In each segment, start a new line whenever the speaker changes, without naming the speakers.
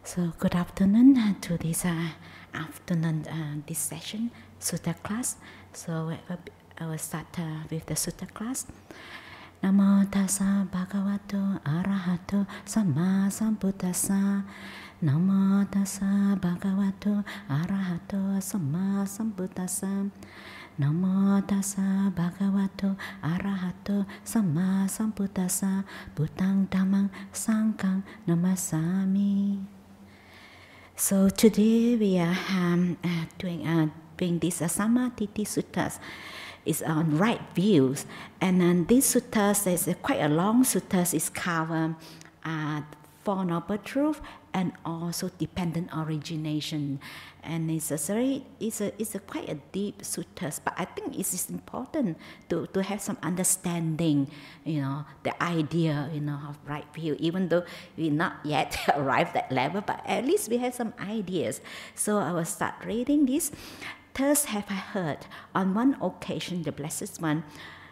So good afternoon to this afternoon this session sutta class. So I will start with the sutta class. Namo tassa bhagavato arahato samma sambuddhassa. Namo tassa bhagavato arahato samma sambuddhassa. Namo tassa bhagavato arahato samma sambuddhassa. Buddhang dhammang sanghang namasami. So today we are doing this Sammatiti Suttas. It's on right views, and this suttas is quite a long suttas. It's cover Four Noble Truths and also dependent origination, and it's a quite a deep suttas. But I think it is important to have some understanding, the idea, of right view. Even though we not yet arrived at that level, but at least we have some ideas. So I will start reading this. Thus have I heard, on one occasion the Blessed One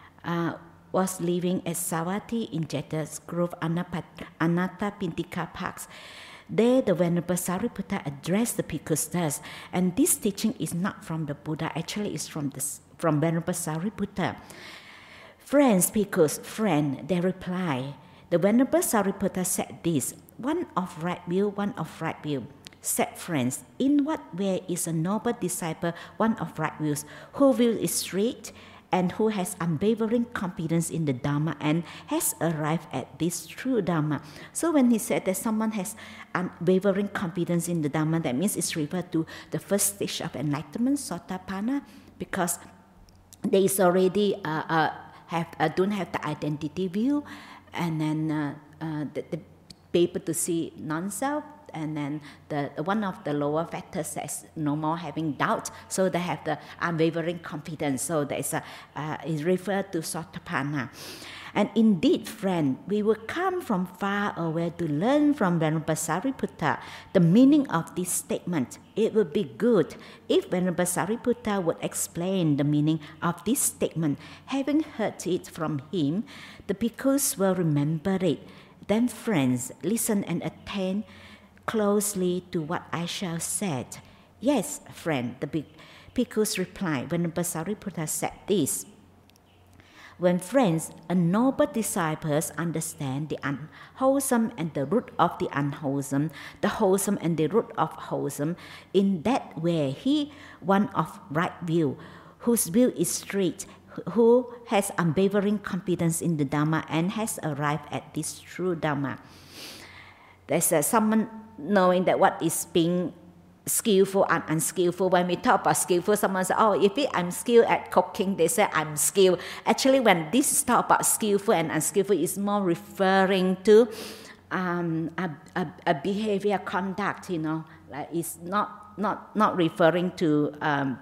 was living at Savatthi in Jeta's Grove Anathapindika Parks. There the Venerable Sariputta addressed the bhikkhus thus, and this teaching is not from the Buddha, actually it's from Venerable Sariputta. Friends, bhikkhus, friend, they reply. The Venerable Sariputta said this, one of right view, one of right view. Said friends, in what way is a noble disciple one of right views, whose view is straight and who has unwavering confidence in the Dhamma and has arrived at this true Dhamma? So when he said that someone has unwavering confidence in the Dhamma, that means it's referred to the first stage of enlightenment, Sotapanna, because they is already don't have the identity view, and then be able to see non-self. And then one of the lower factors says no more having doubt, so they have the unwavering confidence. So there is referred to Sotapanna. And indeed, friend, we will come from far away to learn from Venerable Sariputta the meaning of this statement. It would be good if Venerable Sariputta would explain the meaning of this statement. Having heard it from him, the bhikkhus will remember it. Then, friends, listen and attend closely to what I shall say. Yes, friend, the bhikkhus replied. Venerable Sariputta said this. When friends and noble disciples understand the unwholesome and the root of the unwholesome, the wholesome and the root of wholesome, in that way he, one of right view, whose view is straight, who has unwavering confidence in the Dhamma and has arrived at this true Dhamma. There's someone knowing that what is being skillful and unskillful. When we talk about skillful, someone says, oh, if I'm skilled at cooking, they say I'm skilled. Actually, when this is talk about skillful and unskillful, it's more referring to a behavior conduct, like it's not referring to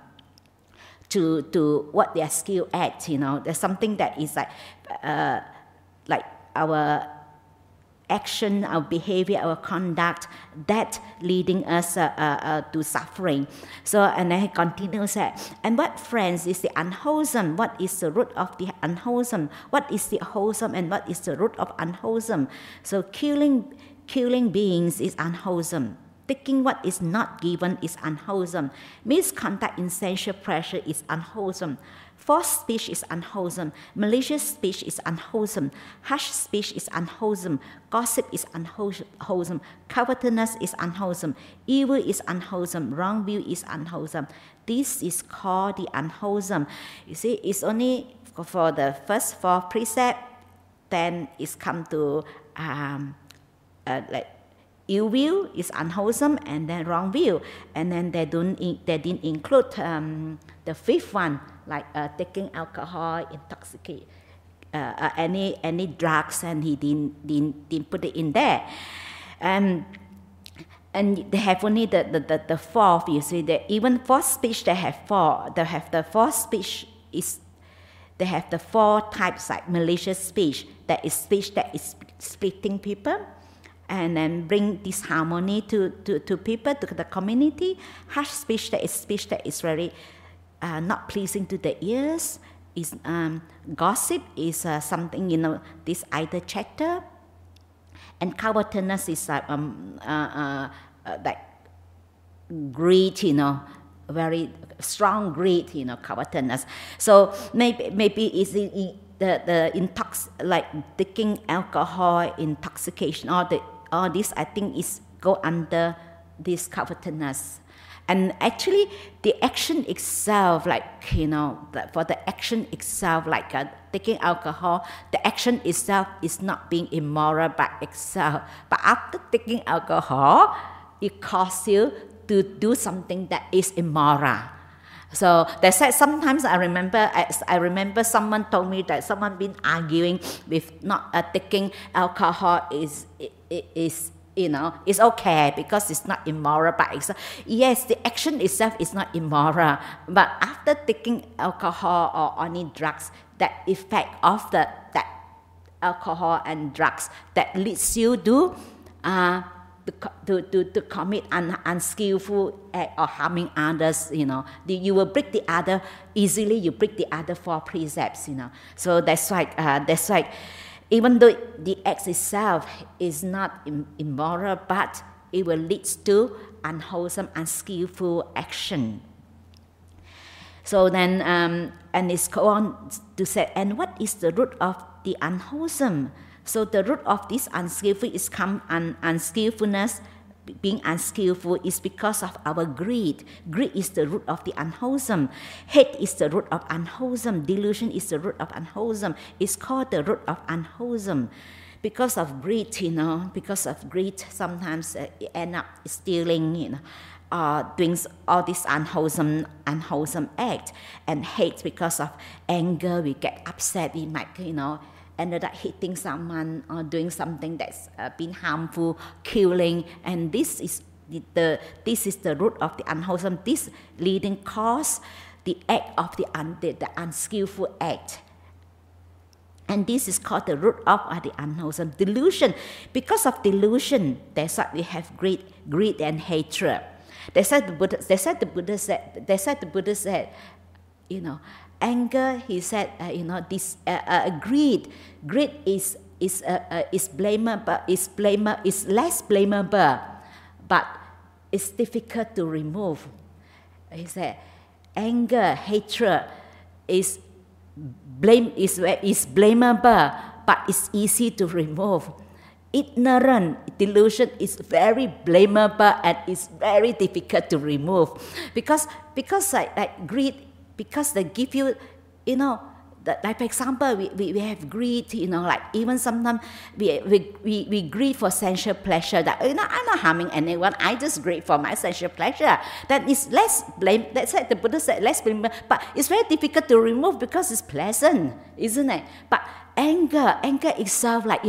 what they are skilled at, There's something that is like our action, our behavior, our conduct, that leading us to suffering. So, and I continue to say, and what, friends, is the unwholesome? What is the root of the unwholesome? What is the wholesome and what is the root of unwholesome? So killing beings is unwholesome. Taking what is not given is unwholesome. Misconduct in sensual pleasure is unwholesome. False speech is unwholesome. Malicious speech is unwholesome. Harsh speech is unwholesome. Gossip is unwholesome. Covetousness is unwholesome. Evil is unwholesome. Wrong view is unwholesome. This is called the unwholesome. You see, it's only for the first four precepts, then it's come to like ill view is unwholesome, and then wrong view, and then they didn't include the fifth one, like taking alcohol, intoxicate, any drugs, and he didn't put it in there, and they have only the fourth. You see, that even false speech they have four. They have the false speech is. They have the four types, like malicious speech, that is speech that is splitting people, and then bring disharmony to people, to the community. Harsh speech, that is very not pleasing to the ears. Is gossip is something, this idle chatter. And covetousness is like greed, very strong greed, covetousness. So maybe it's like taking alcohol, intoxication, all this I think is go under this covetousness. And actually, the action itself, like, for the action itself, like taking alcohol, the action itself is not being immoral by itself. But after taking alcohol, it causes you to do something that is immoral. So they said sometimes I remember someone told me that someone been arguing with not taking alcohol is it's okay because it's not immoral by itself. Yes, the action itself is not immoral, but after taking alcohol or any drugs, that effect of that alcohol and drugs that leads you to commit an unskillful act or harming others, you will break the other easily. You break the other 4 precepts, So that's why. Even though the act itself is not immoral, but it will lead to unwholesome, unskillful action. So then, and it's go on to say, and what is the root of the unwholesome? So the root of this unskillful is unskillfulness. Being unskillful is because of our greed. Greed is the root of the unwholesome. Hate is the root of unwholesome. Delusion is the root of unwholesome. It's called the root of unwholesome. Because of greed, sometimes you end up stealing, doing all this unwholesome act. And hate, because of anger, we get upset. We might, ended up hitting someone or doing something that's been harmful, killing, and this is the root of the unwholesome. This leading cause the act of the unskillful act, and this is called the root of the unwholesome. Delusion. Because of delusion, that's why we have greed and hatred. They said the Buddha said, anger, he said, this greed is blamable, is less blamable, but it's difficult to remove. He said, anger, hatred is blamable, but it's easy to remove. Ignorant, delusion is very blamable and it's very difficult to remove, because like greed. Because they give you, like for example, we have greed, like even sometimes we greed for sensual pleasure. That I'm not harming anyone. I just greed for my sensual pleasure. That is less blame. That's why the Buddha said less blame. But it's very difficult to remove because it's pleasant, isn't it? But anger itself, like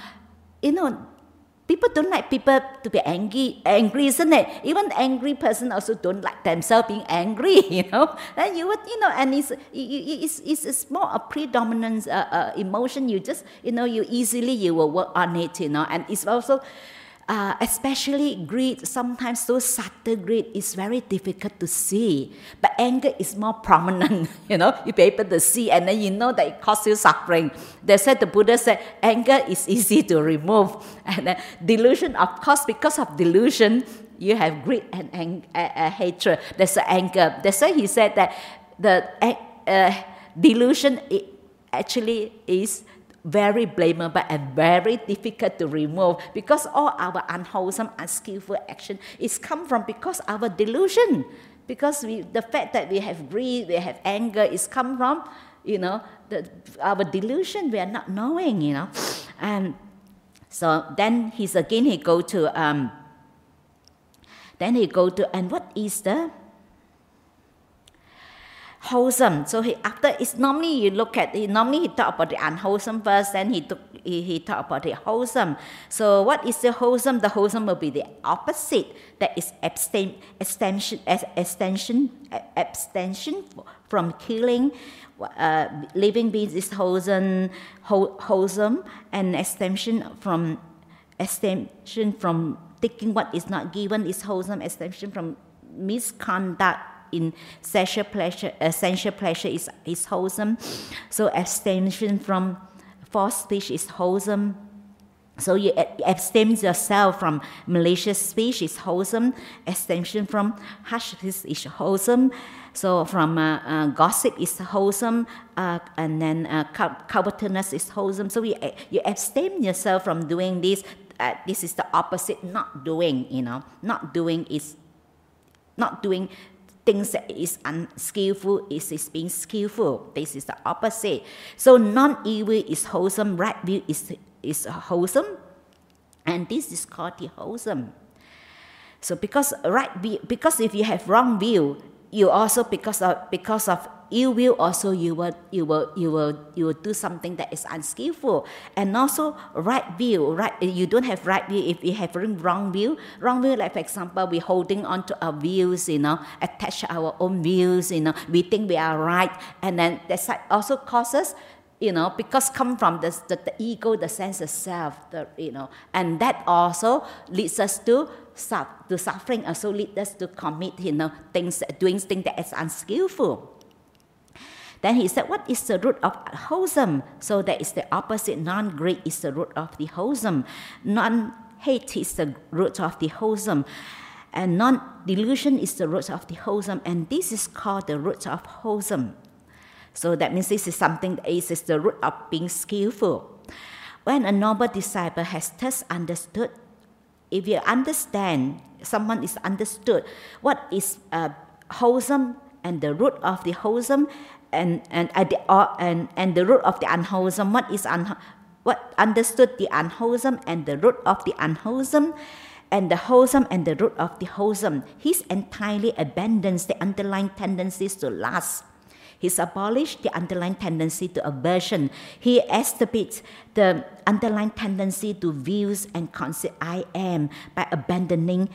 people don't like people to be angry, isn't it? Even angry person also don't like themselves being angry, And you would, and it's more a predominant emotion. You just, you easily will work on it, And it's also, especially greed. Sometimes so subtle greed is very difficult to see, but anger is more prominent. You be able to see, and then that it causes you suffering. They said the Buddha said anger is easy to remove, and then delusion, of course, because of delusion, you have greed and hatred. That's the anger. That's why he said that the delusion actually is very blamable and very difficult to remove, because all our unwholesome, unskillful action is come from because our delusion. Because the fact that we have greed, we have anger, is come from, our delusion. We are not knowing, And so then he go to, and what is the wholesome? So normally you look at, normally he talk about the unwholesome first, then he talk about the wholesome. So what is the wholesome? The wholesome will be the opposite. That is abstention from killing. Living beings is wholesome, and abstention from taking what is not given is wholesome. Abstention from misconduct in sensual pleasure is wholesome. So abstention from false speech is wholesome. So you abstain yourself from malicious speech is wholesome. Abstention from harsh is wholesome. So from gossip is wholesome, and then covetousness is wholesome. So you abstain yourself from doing this. This is the opposite. Not doing, not doing things that is unskillful is being skillful. This is the opposite. So non-evil is wholesome. Right view is wholesome, and this is called the wholesome. So because if you have wrong view, you also because of ill will, also you will do something that is unskillful. And also right view, you don't have right view if you have wrong view. Wrong view, like for example, we holding on to our views, attach to our own views, we think we are right, and then that also causes, because come from the ego, the sense of self, and that also leads us to suffering, also leads us to commit, doing things that is unskillful. Then he said, what is the root of wholesome? So that is the opposite. Non-greed is the root of the wholesome. Non-hate is the root of the wholesome. And non-delusion is the root of the wholesome. And this is called the root of wholesome. So that means this is something that is the root of being skillful. When a noble disciple has thus understood, if you understand, someone is understood what is wholesome and the root of the wholesome, and the root of the unwholesome, what understood the unwholesome and the root of the unwholesome, and the wholesome and the root of the wholesome, he entirely abandons the underlying tendencies to lust. He's abolished the underlying tendency to aversion. He exhibits the underlying tendency to views and concept I am by abandoning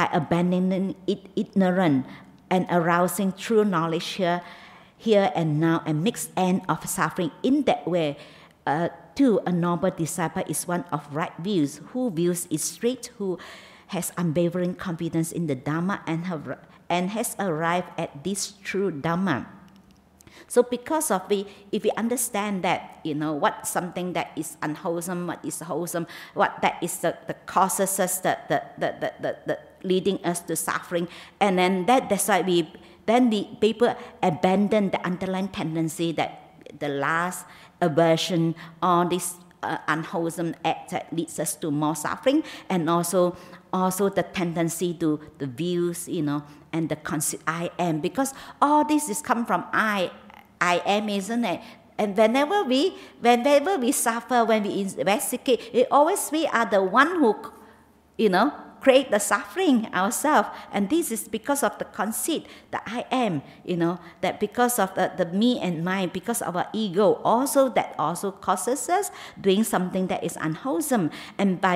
it ignorant and arousing true knowledge here and now, and makes end of suffering. In that way, too, a noble disciple is one of right views, who views is straight, who has unwavering confidence in the Dhamma and has arrived at this true Dhamma. So because of if we understand that, what something that is unwholesome, what is wholesome, what that is the causes us, the leading us to suffering, and then that's why people abandon the underlying tendency, that the last aversion, all this unwholesome act that leads us to more suffering, and also the tendency to the views, and the concept I am, because all this is come from I am, isn't it? And whenever we suffer, when we investigate, it always we are the one who, create the suffering ourselves. And this is because of the conceit, the I am, that because of the me and mine, because of our ego, that also causes us doing something that is unwholesome. And by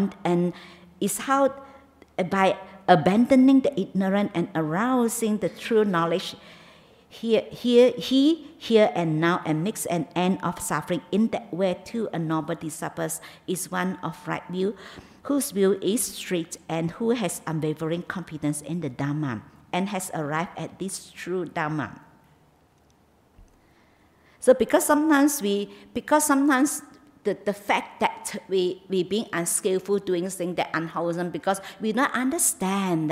abandoning the ignorant and arousing the true knowledge, here and now, and makes an end of suffering. In that way, too, a noble disciple is one of right view, whose view is straight, and who has unwavering confidence in the Dhamma, and has arrived at this true Dhamma. So because sometimes the fact that we being unskillful, doing things that unwholesome, because we don't understand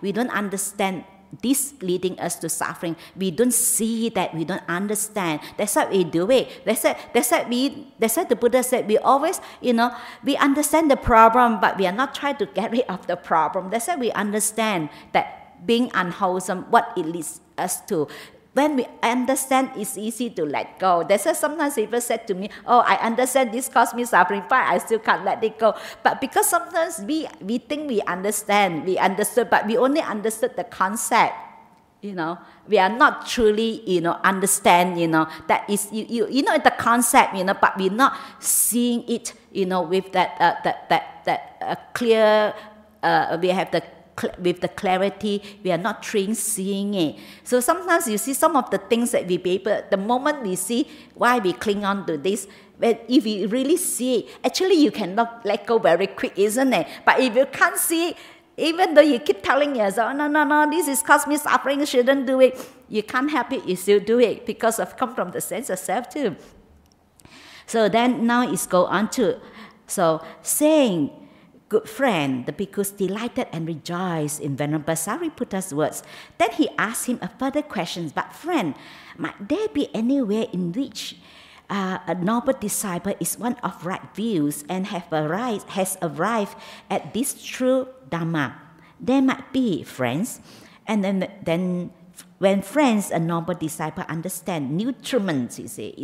this leading us to suffering. We don't see that, we don't understand. That's why we do it. That's why the Buddha said we always, we understand the problem, but we are not trying to get rid of the problem. That's why we understand that being unwholesome, what it leads us to. When we understand, it's easy to let go. That's why sometimes people said to me, I understand this caused me suffering, but I still can't let it go. But because sometimes we think we understood, but we only understood the concept. We are not truly, understand, that is, the concept, but we're not seeing it, with that clear, we have with the clarity, we are not trained seeing it. So sometimes you see some of the things that we paper, the moment we see why we cling on to this, but if you really see it, actually you cannot let go very quick, isn't it? But if you can't see it, even though you keep telling yourself, no, this is cause me suffering, you shouldn't do it, you can't help it, you still do it, because of come from the sense of self too. So then now it's go on to So saying, good friend, the bhikkhus delighted and rejoiced in Venerable Sariputta's words. Then he asked him a further question, but friend, might there be any way in which a noble disciple is one of right views and has arrived at this true Dhamma? There might be, friends. And then when friends, a noble disciple, understand nutriments, you see,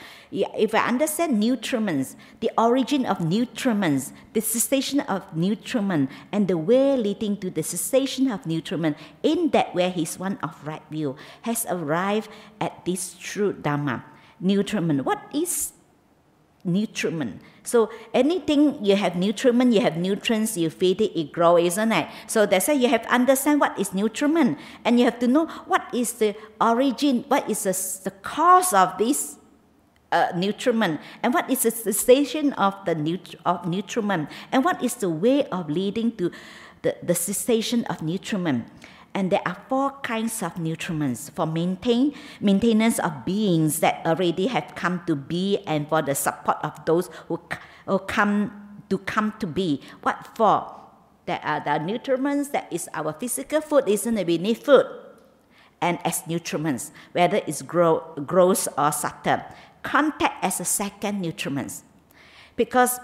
if I understand nutriments, the origin of nutriments, the cessation of nutriment, and the way leading to the cessation of nutriment, in that way he's one of right view, has arrived at this true Dhamma. Nutriment. What is nutriment? So anything you have nutriment, you have nutrients, you feed it, it grows, isn't it? So that's why you have to understand what is nutriment, and you have to know what is the origin, what is the cause of this nutriment, and what is the cessation of the nutriment, and what is the way of leading to the cessation of nutriment. And there are 4 kinds of nutriments for maintenance of beings that already have come to be, and for the support of those who come to be. What for? There are the nutriments that is our physical food, isn't it? We need food. And as nutriments, whether it's gross or subtle. Contact as a second nutriment. Because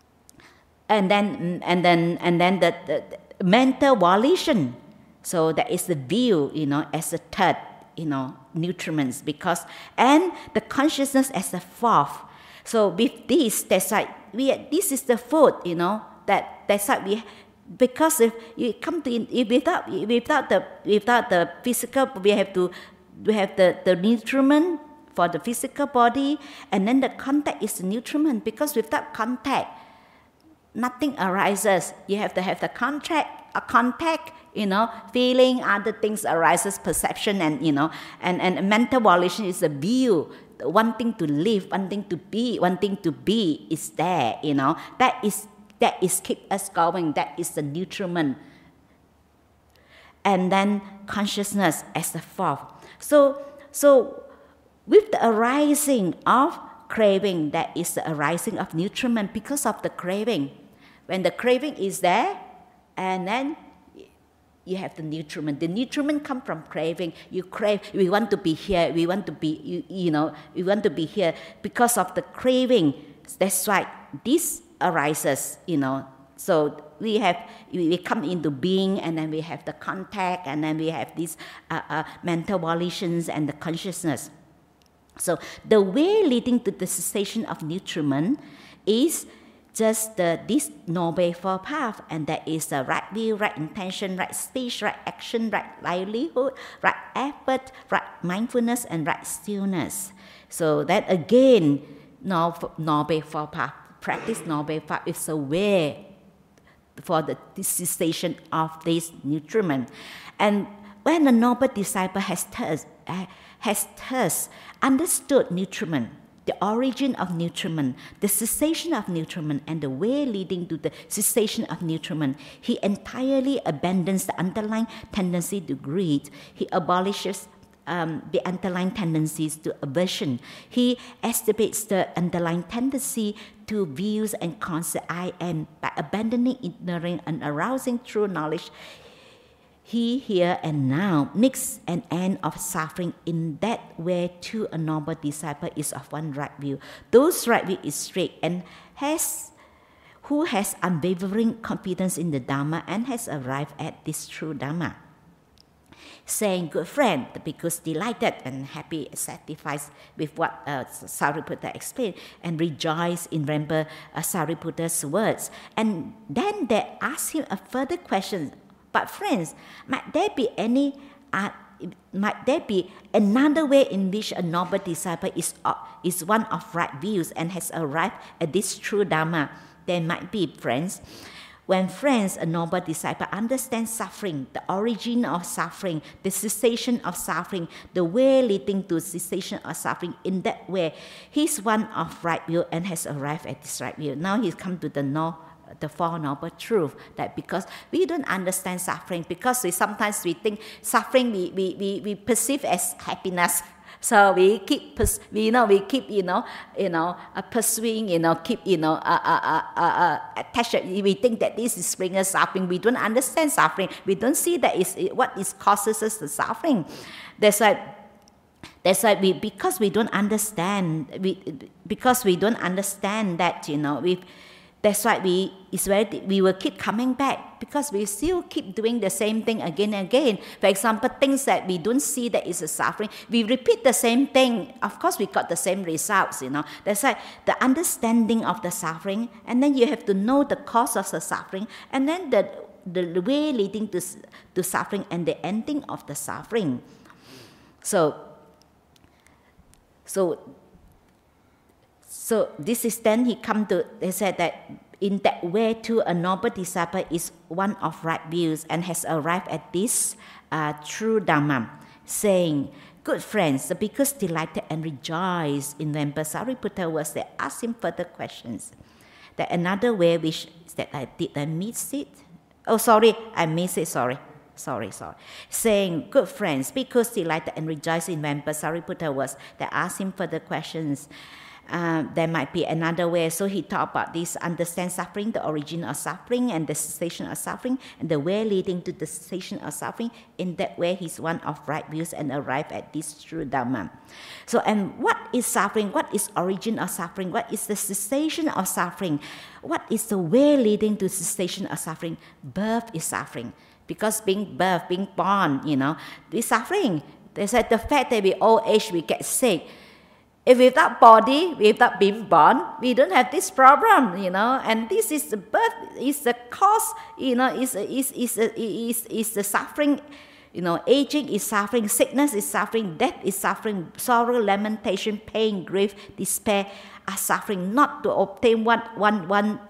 and then the mental volition. So that is the view, as a third, nutriments, and the consciousness as the 4th. So with this, that's why this is the food, that's why because if you come to without the physical, we have the nutriment for the physical body, and then the contact is the nutriment, because without contact, nothing arises. You have to have the contact, feeling, other things arises, perception, and mental volition is a view, wanting to live, wanting to be is there, that is keep us going, that is the nutriment. And then consciousness as the 4th. So with the arising of craving, that is the arising of nutriment because of the craving. When the craving is there, and then you have the nutriment. The nutriment come from craving. You crave, we want to be here, we want to be, we want to be here because of the craving. That's why this arises, So we come into being, and then we have the contact, and then we have these mental volitions and the consciousness. So the way leading to the cessation of nutriment is just this Noble Four Path, and that is the right view, right intention, right speech, right action, right livelihood, right effort, right mindfulness, and right stillness. So that again, Noble Four Path, practice Noble Path is a way for the cessation of this nutriment. And when a noble disciple has thus understood nutriment, the origin of nutriment, the cessation of nutriment, and the way leading to the cessation of nutriment, he entirely abandons the underlying tendency to greed. He abolishes the underlying tendencies to aversion. He extirpates the underlying tendency to views and concept I am by abandoning ignorant and arousing true knowledge. He, here, and now makes an end of suffering. In that way, too, a noble disciple is of one right view. Those right view is straight and who has unwavering confidence in the Dhamma and has arrived at this true Dhamma. Saying, good friend, the bhikkhus delighted and happy, satisfied with what Sariputta explained, and rejoiced in Venerable Sariputta's words. And then they asked him a further question. But friends, might there be another way in which a noble disciple is one of right views and has arrived at this true Dhamma? There might be, friends. When friends, a noble disciple, understands suffering, the origin of suffering, the cessation of suffering, the way leading to cessation of suffering, in that way, he's one of right view and has arrived at this right view. Now he's come to the Four Noble Truth, that because we don't understand suffering, because sometimes we think suffering we perceive as happiness, So we keep, pursuing, keep, attached. We think that this is bringing us suffering. We don't understand suffering. We don't see that is what is causes us the suffering. That's why because we don't understand, that, that's why we will keep coming back, because we still keep doing the same thing again and again. For example, things that we don't see that is a suffering, we repeat the same thing. Of course, we got the same results, That's why the understanding of the suffering, and then you have to know the cause of the suffering, and then the way leading to suffering and the ending of the suffering. So this is then they said that in that way too, a noble disciple is one of right views and has arrived at this true Dhamma, saying, good friends, the bhikkhus delighted and rejoiced in when Sariputta was there, asked him further questions. That another way which is that I miss it? Oh, sorry, I missed it, sorry. Saying, good friends, bhikkhus delighted and rejoiced in when Sariputta was there, asked him further questions. There might be another way. So he talked about this, understand suffering, the origin of suffering and the cessation of suffering, and the way leading to the cessation of suffering. In that way, he's one of right views and arrived at this true Dhamma. So, and what is suffering? What is origin of suffering? What is the cessation of suffering? What is the way leading to cessation of suffering? Birth is suffering. Because being born, is suffering. They said the fact that we old age, we get sick. If without body, without being born, we don't have this problem, And this is the birth, is the cause, is the suffering. Aging is suffering, sickness is suffering, death is suffering, sorrow, lamentation, pain, grief, despair are suffering. Not to obtain what one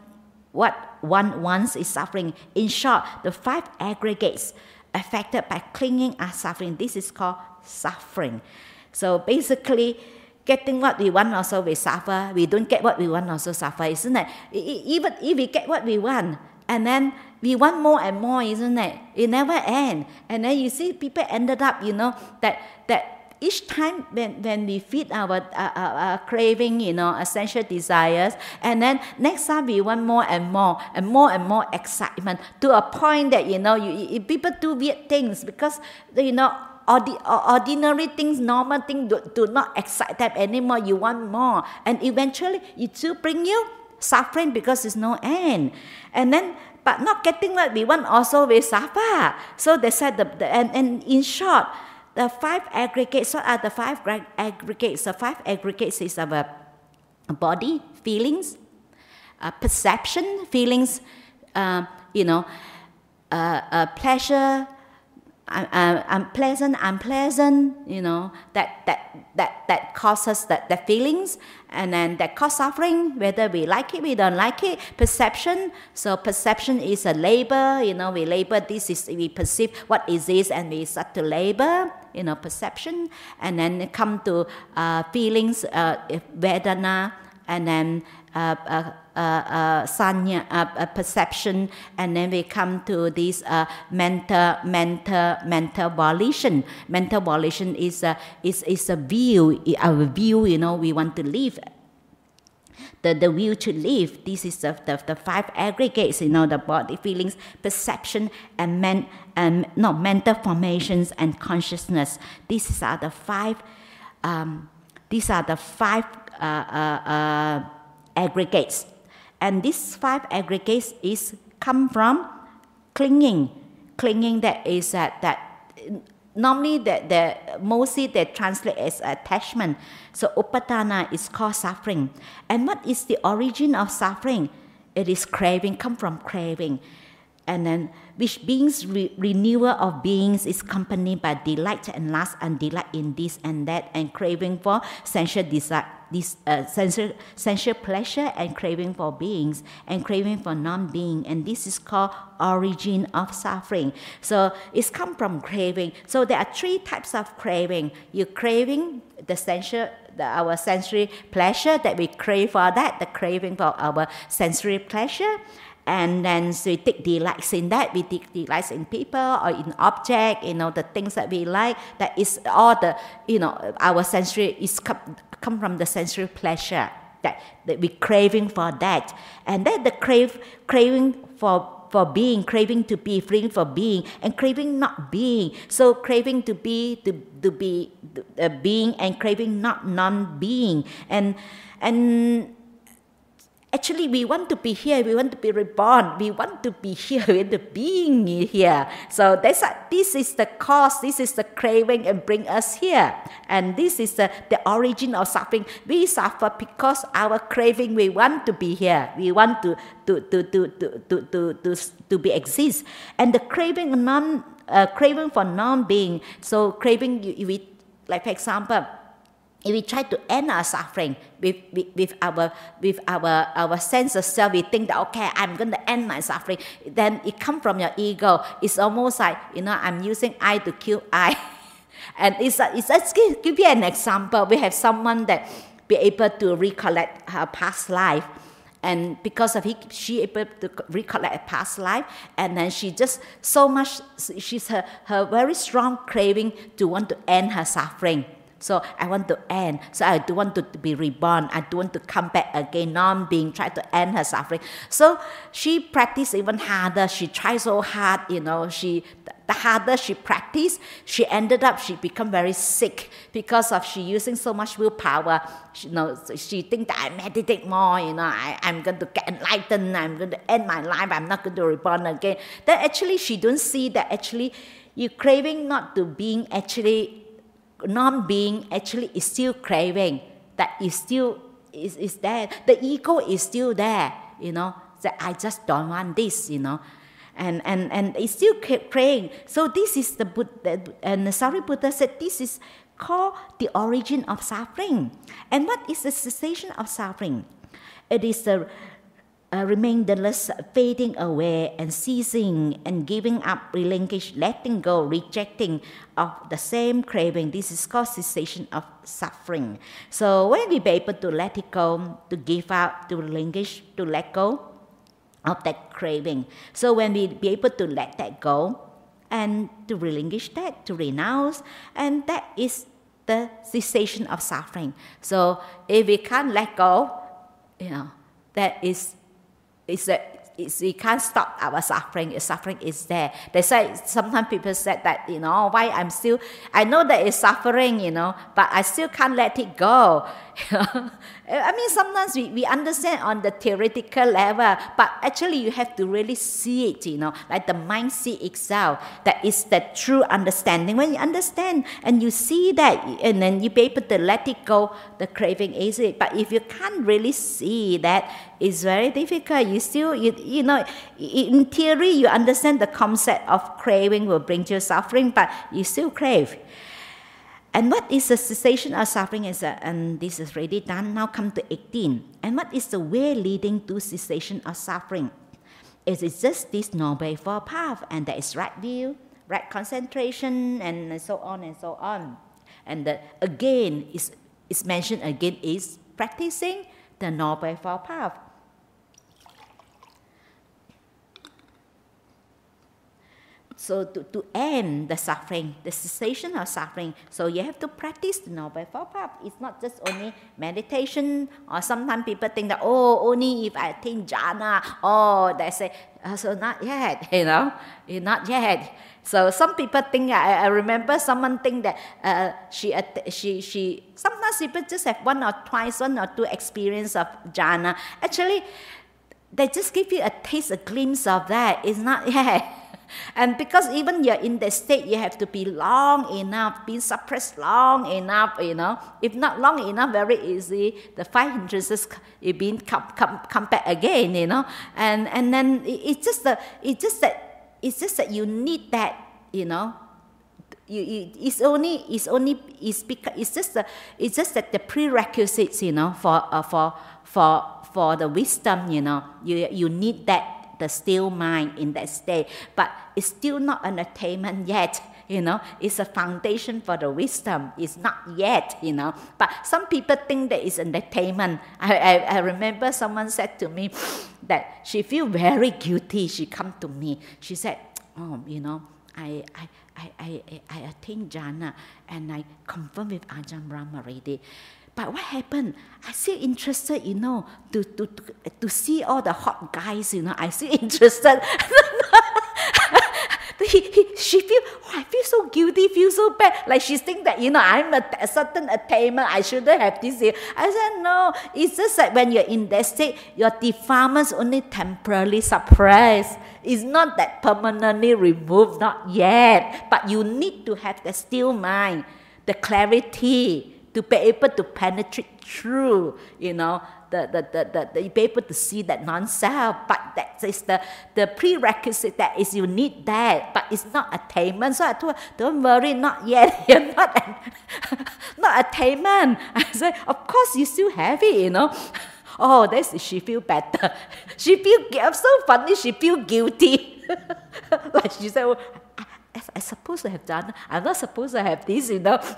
wants is suffering. In short, the 5 aggregates affected by clinging are suffering. This is called suffering. So basically, getting what we want also we suffer. We don't get what we want also suffer, isn't it? Even if we get what we want, and then we want more and more, isn't it? It never ends. And then you see people ended up, that each time when we feed our craving, essential desires, and then next time we want more and more excitement, to a point that, people do weird things because, ordinary things, normal things do not excite them anymore. You want more, and eventually it will bring you suffering because there's no end. And then, but not getting what we want also we suffer. So they said and in short, the 5 aggregates. What are the 5 aggregates? The 5 aggregates is our body, feelings, perception, feelings, pleasure, unpleasant, that causes the feelings, and then that cause suffering, whether we like it, we don't like it. Perception, so perception is a label, we label we perceive what is this, and we start to label, perception, and then come to feelings, vedana, and then sanya, perception, and then we come to this mental volition. Mental volition is a view, our view, we want to live. The will to live. This is the 5 aggregates, the body, feelings, perception, and mental formations and consciousness. These are the 5. Aggregates, and these 5 aggregates come from clinging. That is that normally mostly they translate as attachment. So upadana is called suffering. And what is the origin of suffering? It is craving, come from craving. And then, which beings renewal of beings is accompanied by delight and lust and delight in this and that, and craving for sensual desire, sensual pleasure, and craving for beings, and craving for non-being, and this is called origin of suffering. So it's come from craving. So there are 3 types of craving. You craving our sensory pleasure, that we crave for that, the craving for our sensory pleasure. And then so we take delights in that. We take delights in people or in object, the things that we like. That is all the, our sensory is come from the sensory pleasure. That we're craving for that. And then the craving for being, craving to be, craving for being, and craving not being. So craving to be, to be being, and craving not non-being. And actually, we want to be here. We want to be reborn. We want to be here. We want to being here. So this is the cause. This is the craving and bring us here. And this is the origin of suffering. We suffer because our craving. We want to be here. We want to be exist. And the craving for non-being. So craving, like for example, if we try to end our suffering with our sense of self, we think that, okay, I'm going to end my suffering. Then it comes from your ego. It's almost like, I'm using I to kill I. And let's give you an example. We have someone that be able to recollect her past life. And because of she able to recollect a past life, and then she just so much, she's her very strong craving to want to end her suffering. So I want to end. So I do want to be reborn. I do want to come back again, non-being, try to end her suffering. So she practiced even harder. She tried so hard, the harder she practiced, she ended up, she become very sick because of she using so much willpower. She think that I meditate more, I'm going to get enlightened, I'm going to end my life, I'm not going to reborn again. Then actually she don't see that actually you craving not to being actually non-being actually is still craving. That is still is there. The ego is still there, that I just don't want this, and it's still craving. So this is the Buddha, and the Sariputta said this is called the origin of suffering. And what is the cessation of suffering? It is the remainderless fading away and ceasing and giving up, relinquish, letting go, rejecting of the same craving. This is called cessation of suffering. So when we be able to let it go, to give up, to relinquish, to let go of that craving. So when we be able to let that go and to relinquish that, to renounce, and that is the cessation of suffering. So if we can't let go, that is we can't stop our suffering. Suffering is there. That's why sometimes people said that, why I know that it's suffering, but I still can't let it go. I mean, sometimes we understand on the theoretical level, but actually you have to really see it, like the mind see itself. That is the true understanding. When you understand and you see that, and then you be able to let it go, the craving easily. But if you can't really see that, it's very difficult. You still, in theory, you understand the concept of craving will bring you suffering, but you still crave. And what is the cessation of suffering? And this is already done. Now come to 18. And what is the way leading to cessation of suffering? It is just this Noble Eightfold Path, and that is right view, right concentration, and so on and so on. And again, is mentioned again, is practicing the Noble Eightfold Path. So to end the suffering, the cessation of suffering, so you have to practice the Noble Eightfold Path. It's not just only meditation, or sometimes people think that, only if I attain jhana, they say, so not yet, not yet. So some people think, I remember someone think that she sometimes people just have one or two experience of jhana. Actually, they just give you a taste, a glimpse of that. It's not yet. And because even you're in the state, you have to be long enough, be suppressed long enough, If not long enough, very easy, the five hindrances come back again, And then it's just that you need that, It's just that the prerequisites, for the wisdom, you need that. The still mind in that state, but it's still not an attainment yet. It's a foundation for the wisdom. It's not yet, But some people think that it's entertainment. I remember someone said to me that she feel very guilty. She come to me. She said, I attained jhana and I confirmed with Ajahn Brahm already. But what happened? I still interested, to see all the hot guys, I still interested. She feel, I feel so guilty, feel so bad. Like she think that, I'm a certain attainment, I shouldn't have this here. I said, no, it's just like when you're in that state, your defilements only temporarily suppressed. It's not that permanently removed, not yet. But you need to have the still mind, the clarity, to be able to penetrate through, be able to see that non-self. But that is the prerequisite, that is you need that, but it's not attainment. So I told her, don't worry, not yet, you're not attainment. I said, of course you still have it, Oh, she feel better. She feel, so funny, she feel guilty. Like she said, I supposed to have done, I'm not supposed to have this,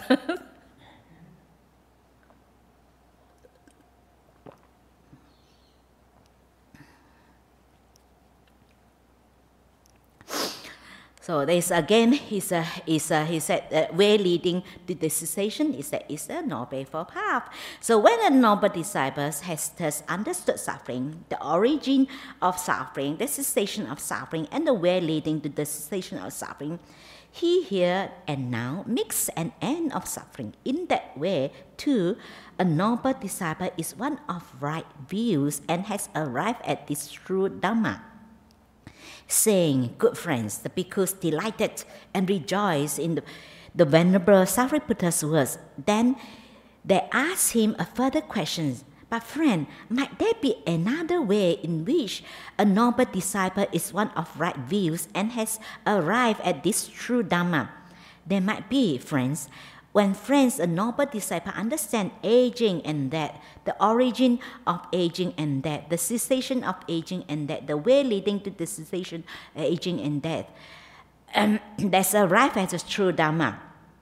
So this again, he said, way leading to the cessation is the Noble Four Path. So when a noble disciple has thus understood suffering, the origin of suffering, the cessation of suffering, and the way leading to the cessation of suffering, he here and now makes an end of suffering. In that way, too, a noble disciple is one of right views and has arrived at this true Dhamma. Saying, good friends, the bhikkhus delighted and rejoiced in the Venerable Sariputta's words. Then they asked him a further question. But friend, might there be another way in which a noble disciple is one of right views and has arrived at this true Dhamma? There might be, friends. When friends, a noble disciple understand aging and death, the origin of aging and death, the cessation of aging and death, the way leading to the cessation of aging and death, that's arrived at the true Dhamma.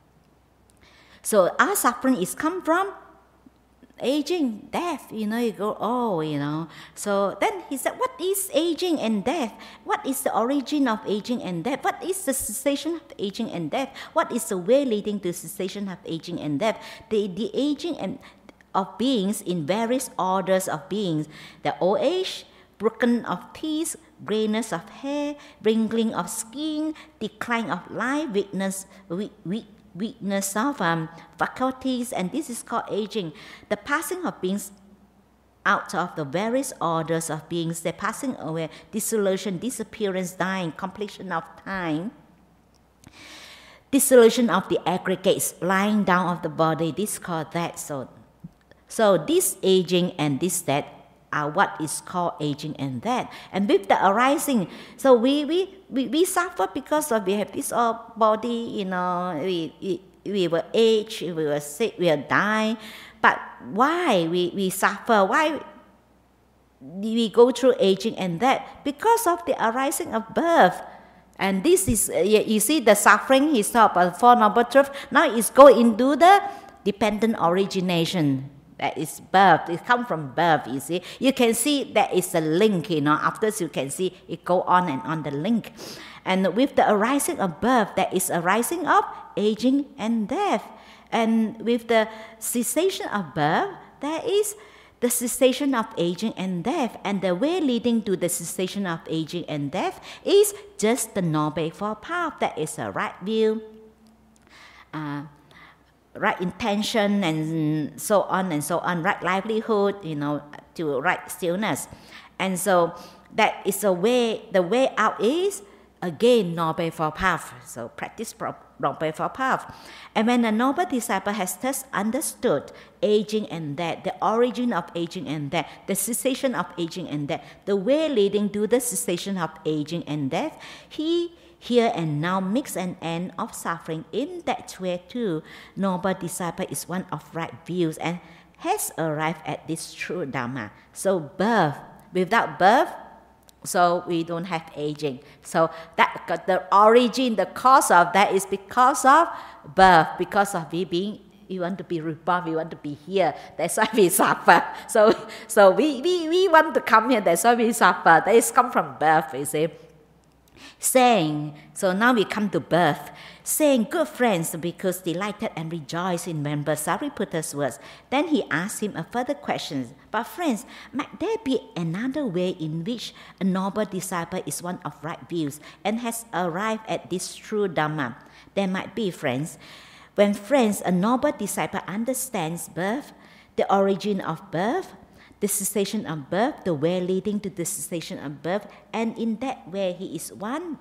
So our suffering is come from aging, death, you go, So then he said, what is aging and death? What is the origin of aging and death? What is the cessation of aging and death? What is the way leading to cessation of aging and death? The aging of beings in various orders of beings, the old age, broken of teeth, grayness of hair, wrinkling of skin, decline of life, weakness of faculties, and this is called aging. The passing of beings out of the various orders of beings, they're passing away, dissolution, disappearance, dying, completion of time, dissolution of the aggregates, lying down of the body, this is called that. So this aging and this death are what is called aging and death. And with the arising, so we suffer because of we have this body, we will age, we will sick, we will die. But why we suffer? Why we go through aging and death? Because of the arising of birth. And this is, you see the suffering, he talked about Four Noble Truths. Now it's go into the dependent origination. That is birth. It comes from birth, you see. You can see that is a link, Afterwards you can see it go on and on the link. And with the arising of birth, there is arising of aging and death. And with the cessation of birth, there is the cessation of aging and death. And the way leading to the cessation of aging and death is just the Noble Four Path. That is a right view, right intention, and so on, right livelihood, to right stillness. And so that is the way out is, again, Noble Four Path. So practice Noble Four Path. And when a noble disciple has thus understood aging and death, the origin of aging and death, the cessation of aging and death, the way leading to the cessation of aging and death, he here and now makes an end of suffering. In that way too, noble disciple is one of right views and has arrived at this true Dhamma. So birth, without birth, So we don't have aging. So that the origin, the cause of that is because of birth, because of we want to be reborn, we want to be here. That's why we suffer. So we want to come here. That's why we suffer. That is come from birth, you see. Saying, so now we come to birth, saying, good friends, because delighted and rejoiced in remember Sariputta's words. Then he asked him a further question. But friends, might there be another way in which a noble disciple is one of right views and has arrived at this true Dhamma? There might be, friends. When friends, a noble disciple understands birth, the origin of birth, the cessation of birth, the way leading to the cessation of birth, and in that way he is one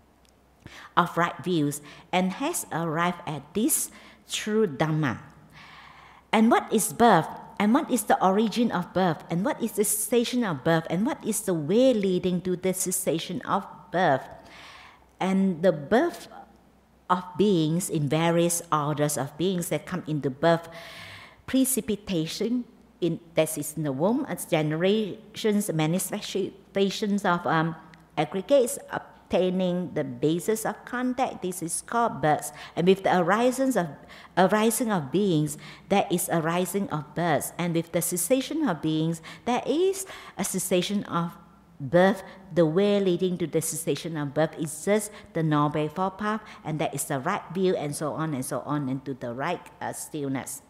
of right views and has arrived at this true Dhamma. And what is birth? And what is the origin of birth? And what is the cessation of birth? And what is the way leading to the cessation of birth? And the birth of beings in various orders of beings that come into birth, precipitation, that is in the womb, as generations, manifestations of aggregates, obtaining the basis of contact. This is called birth. And with the arising of beings, there is a rising of birth. And with the cessation of beings, there is a cessation of birth. The way leading to the cessation of birth is just the Noble Eightfold Path, and that is the right view, and so on, and to the right stillness.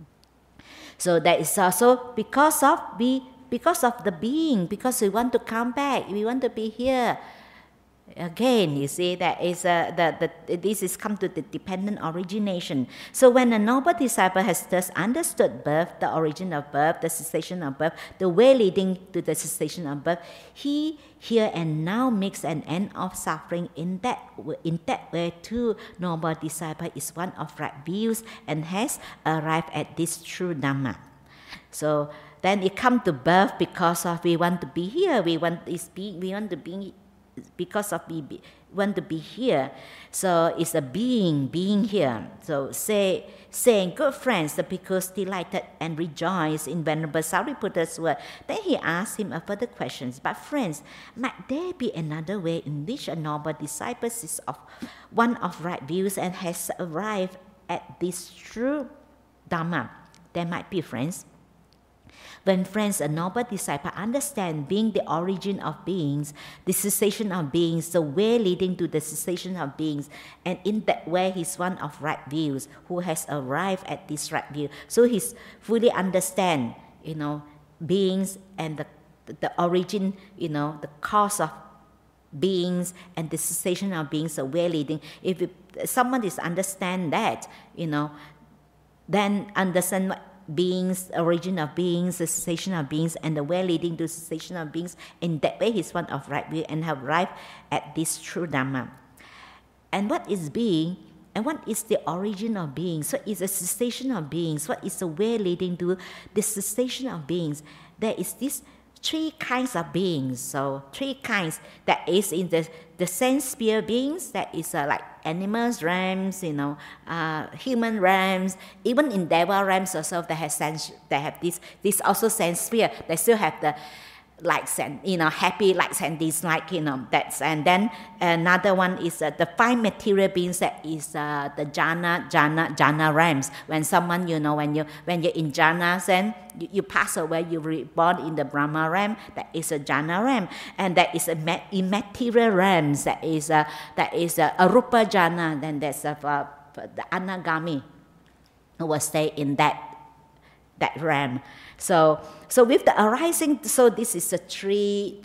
So that is also because of the being, because we want to come back, we want to be here. Again, you see, that is this is come to the dependent origination. So when a noble disciple has thus understood birth, the origin of birth, the cessation of birth, the way leading to the cessation of birth, he here and now makes an end of suffering. In that way too, noble disciple is one of right views and has arrived at this true Dhamma. So then it comes to birth because of we want to be here, we want to be because of we want to be here. So it's a being here. So saying, good friends, the bhikkhus delighted and rejoiced in Venerable Sariputta's word. Then he asked him a further question. But friends, might there be another way in which a noble disciple is of one of right views and has arrived at this true Dhamma? There might be, friends. When friends, a noble disciple understand being the origin of beings, the cessation of beings, the way leading to the cessation of beings, and in that way he's one of right views who has arrived at this right view. So he's fully understand, beings and the origin, the cause of beings and the cessation of beings, the way leading. If someone is understand that, then understand what beings, origin of beings, the cessation of beings, and the way leading to cessation of beings. In that way, he's one of right view and have arrived at this true Dhamma. And what is being? And what is the origin of being? So it's a cessation of beings. What is the way leading to the cessation of beings? There is this three kinds of beings. So three kinds that is in the sense sphere beings, that is like animals realms, human realms, even in Deva realms also they have sense, they have this also sense sphere. They still have the likes and happy likes and dislikes, that's. And then another one is the five material beings, that is the jhana realms. When someone when you're in jhana, then you pass away, you're reborn in the Brahma realm, that is a jhana realm. And that is immaterial realms, that is arupa jhana. Then there's the anagami who will stay in that realm. So with the arising, so this is a three,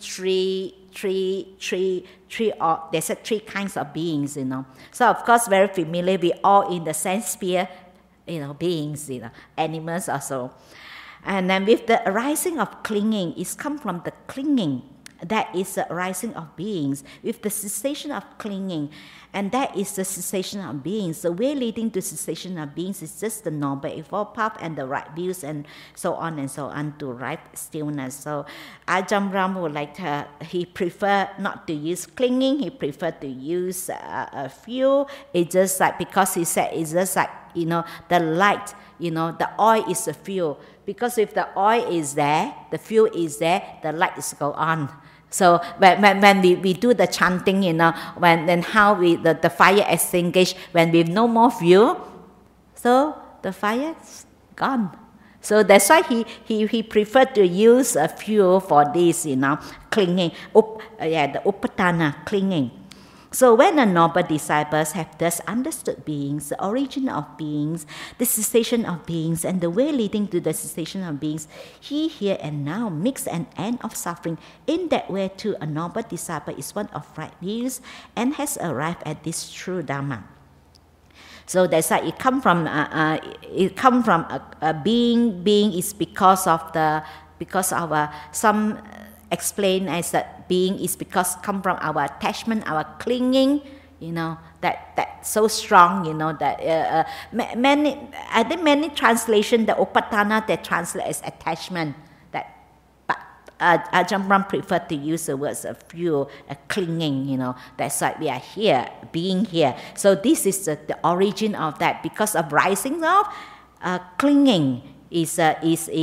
there's a three kinds of beings, So of course, very familiar, we all in the sense sphere, beings, animals also. And then with the arising of clinging, it's come from the clinging. That is the arising of beings. With the cessation of clinging, and that is the cessation of beings. The way leading to cessation of beings is just the Noble Eightfold Path and the right views, and so on to right stillness. So Ajahn Brahm would he preferred not to use clinging, he preferred to use a fuel. It's just like, because he said it's just like, the light, the oil is the fuel. Because if the oil is there, the fuel is there, the light is go on. So when we do the chanting, then how the fire extinguished when we no more fuel, so the fire's gone. So that's why he preferred to use a fuel for this, clinging, the upatana, clinging. So when the noble disciples have thus understood beings, the origin of beings, the cessation of beings, and the way leading to the cessation of beings, he here and now makes an end of suffering. In that way too, a noble disciple is one of right views and has arrived at this true Dharma. So that's why it come from a being. Being is because of some explain as that being is because come from our attachment, our clinging, that so strong, that many translation the upatana they translate as attachment. But Ajahn Brahm preferred to use the words of fuel, clinging. That's why we are here, being here. So this is the origin of that, because of rising of clinging is the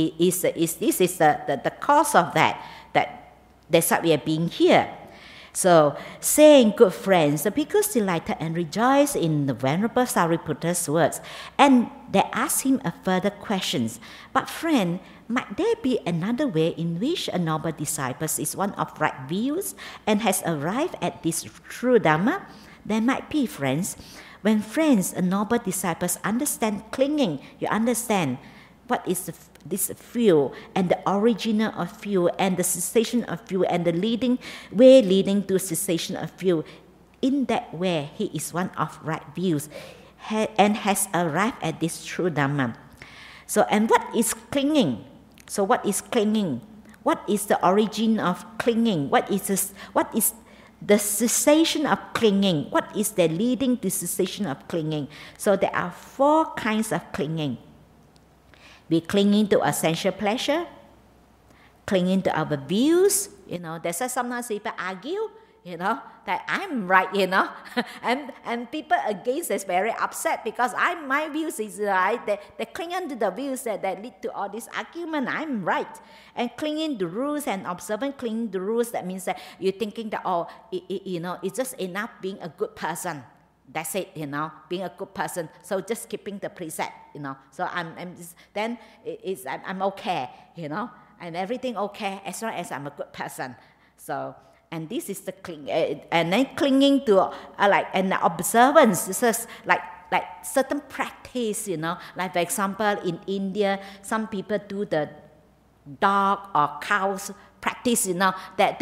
cause of that. That's why we are being here. So, saying, good friends, the bhikkhus delighted and rejoiced in the Venerable Sariputta's words, and they asked him a further questions. But friend, might there be another way in which a noble disciple is one of right views and has arrived at this true Dhamma? There might be, friends. When friends, a noble disciples understand clinging, you understand what is this fuel and the original of fuel and the cessation of fuel and the way leading to cessation of fuel. In that way, he is one of right views and has arrived at this true Dhamma. So, and what is clinging? So, what is clinging? What is the origin of clinging? What is the cessation of clinging? What is the leading to cessation of clinging? So, there are 4 kinds of clinging. We clinging to our sensual pleasure, clinging to our views. That's why sometimes people argue, that I'm right, and people against is very upset because my views is right. They cling on to the views that lead to all this argument. I'm right, and clinging to rules and observant clinging to rules. That means that you're thinking that it's just enough being a good person. That's it, being a good person. So just keeping the precept, So I'm okay, and everything okay as long as I'm a good person. So, and this is the and then clinging to an observance. This is like certain practice, Like for example, in India, some people do the dog or cows practice, that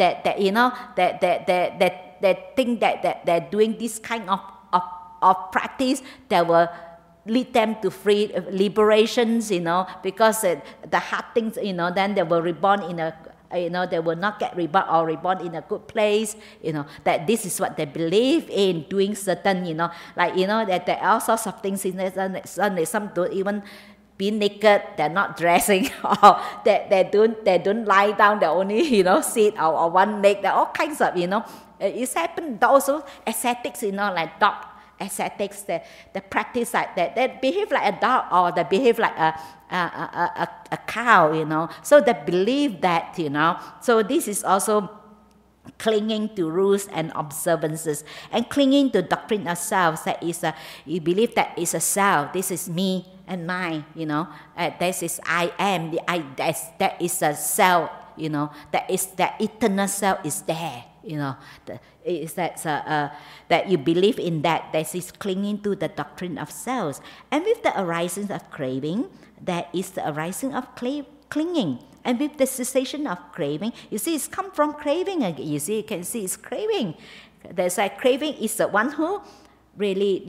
they think that they're doing this kind of practice that will lead them to free liberations, because the hard things, then they will reborn in a, they will not get reborn or reborn in a good place, that this is what they believe in, doing certain, that there are all sorts of things in there. Some don't even be naked, they're not dressing, or they don't lie down, they only, sit or one leg, there are all kinds of, it's happened. Also ascetics, like dog ascetics, they practice like that. They behave like a dog or they behave like a cow, So they believe that, So this is also clinging to rules and observances, and clinging to doctrine of self. That is, you believe that is a self. This is me and mine. This is I am. That is a self. That eternal self is there. Is that you believe in that. That is clinging to the doctrine of selves. And with the arising of craving, that is the arising of clinging. And with the cessation of craving, you see, it's come from craving again. You can see it's craving. There's craving is the one who really,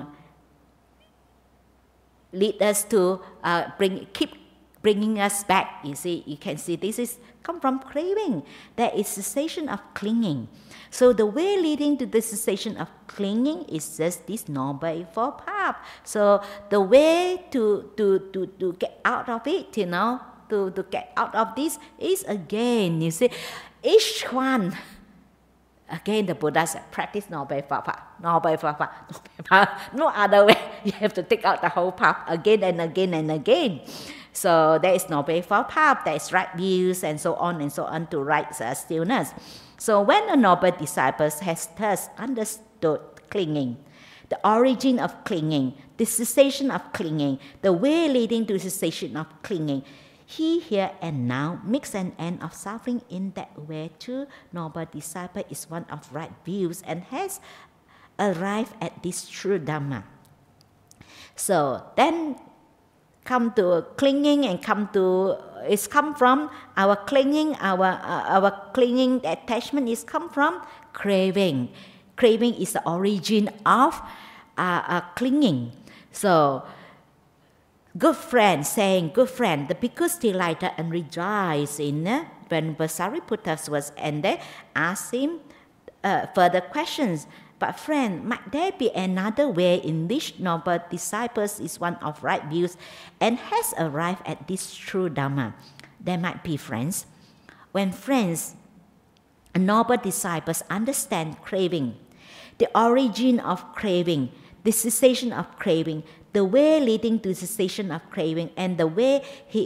lead us to keep bringing us back. You can see this is come from craving. There is cessation of clinging. So the way leading to the cessation of clinging is just this Noble Eightfold Path. So the way to get out of it, to get out of this is again, each one. Again, the Buddha said, practice Noble Eightfold Path. Noble Eightfold Path. No other way. You have to take out the whole path again and again and again. So there is Noble Eightfold Path, there is right views, and so on to right stillness. So when a noble disciple has thus understood clinging, the origin of clinging, the cessation of clinging, the way leading to cessation of clinging, he here and now makes an end of suffering in that way too. Noble disciple is one of right views and has arrived at this true Dhamma. So then come to clinging and come from our clinging, our clinging attachment is come from craving. Craving is the origin of clinging. So, good friend, the bhikkhus delighted and rejoiced in when Sariputta was, and they asked him further questions. But friend, might there be another way in which noble disciples is one of right views and has arrived at this true Dhamma? There might be, friends. When friends, noble disciples understand craving, the origin of craving, the cessation of craving, the way leading to cessation of craving, and the way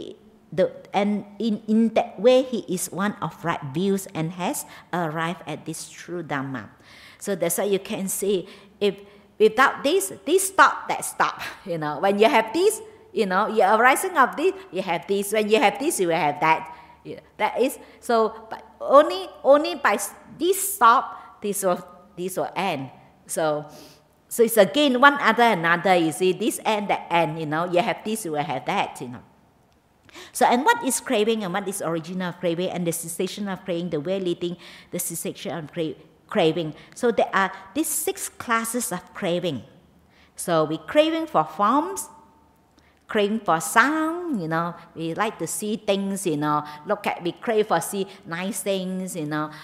in that way he is one of right views and has arrived at this true Dhamma. So that's why you can see, if without this stop, that stop. When you have this, you're arising of this, you have this. When you have this, you will have that. That is so. But only by this stop, this will end. So it's again one after another. You see, this end, that end. You have this, you will have that. So, and what is craving and what is original of craving and the cessation of craving, the way leading the cessation of craving. So there are these 6 classes of craving. So we craving for forms, craving for sound, we like to see things, we crave for see nice things,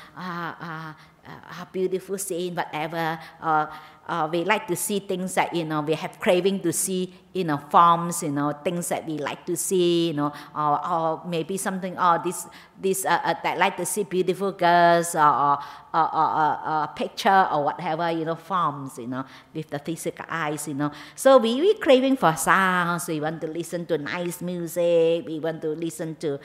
beautiful scene, whatever. We like to see things that, we have craving to see, forms, things that we like to see, or maybe something, that like to see beautiful girls, or picture, or whatever, forms, with the physical eyes, So we craving for sounds, we want to listen to nice music, we want to listen to,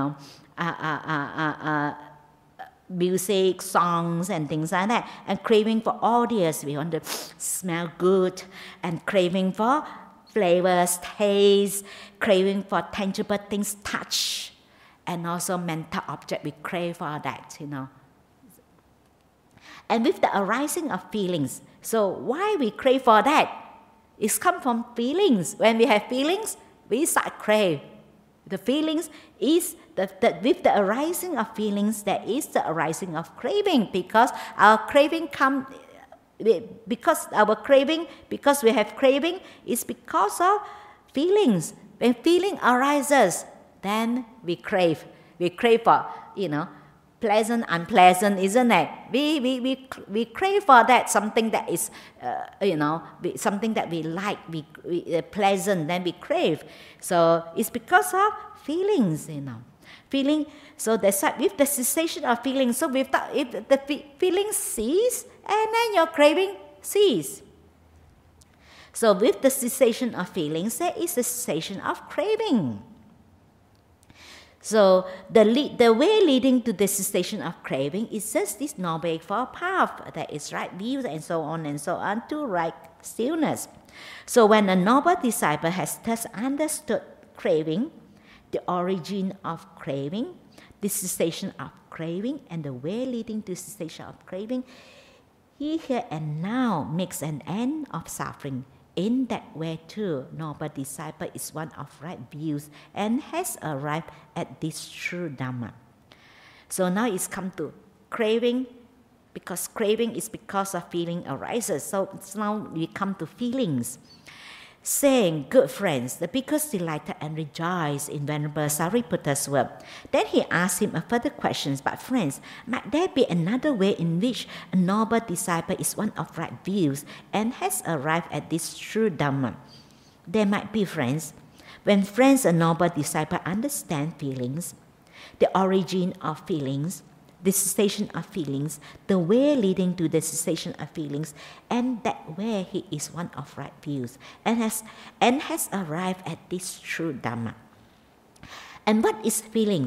music, songs, and things like that. And craving for audience, we want to smell good. And craving for flavors, taste, craving for tangible things, touch. And also mental object, we crave for that, And with the arising of feelings, so why we crave for that? It's come from feelings. When we have feelings, we start crave. The feelings is with the arising of feelings, there is the arising of craving, because our craving because we have craving is because of feelings. When feeling arises, then we crave. We crave for, pleasant, unpleasant, isn't it? We crave for that, something that is, something that we like, pleasant, then we crave. So it's because of feelings, Feeling, so that's why with the cessation of feelings, so if the feeling cease, and then your craving cease. So with the cessation of feelings, there is a cessation of craving. So the way leading to the cessation of craving is just this Noble Eightfold Path, that is right view, and so on to right stillness. So when a noble disciple has thus understood craving, the origin of craving, the cessation of craving, and the way leading to cessation of craving, he here and now makes an end of suffering. In that way too, noble disciple is one of right views and has arrived at this true Dhamma. So now it's come to craving, because craving is because of feeling arises. So now we come to feelings. Saying, good friends, the bhikkhus delighted and rejoiced in Venerable Sariputta's word. Then he asked him a further question, but friends, might there be another way in which a noble disciple is one of right views and has arrived at this true Dhamma? There might be, friends. When friends, a noble disciple, understand feelings, the origin of feelings, the cessation of feelings, the way leading to the cessation of feelings, and that way he is one of right views and has arrived at this true Dhamma. And what is feelings?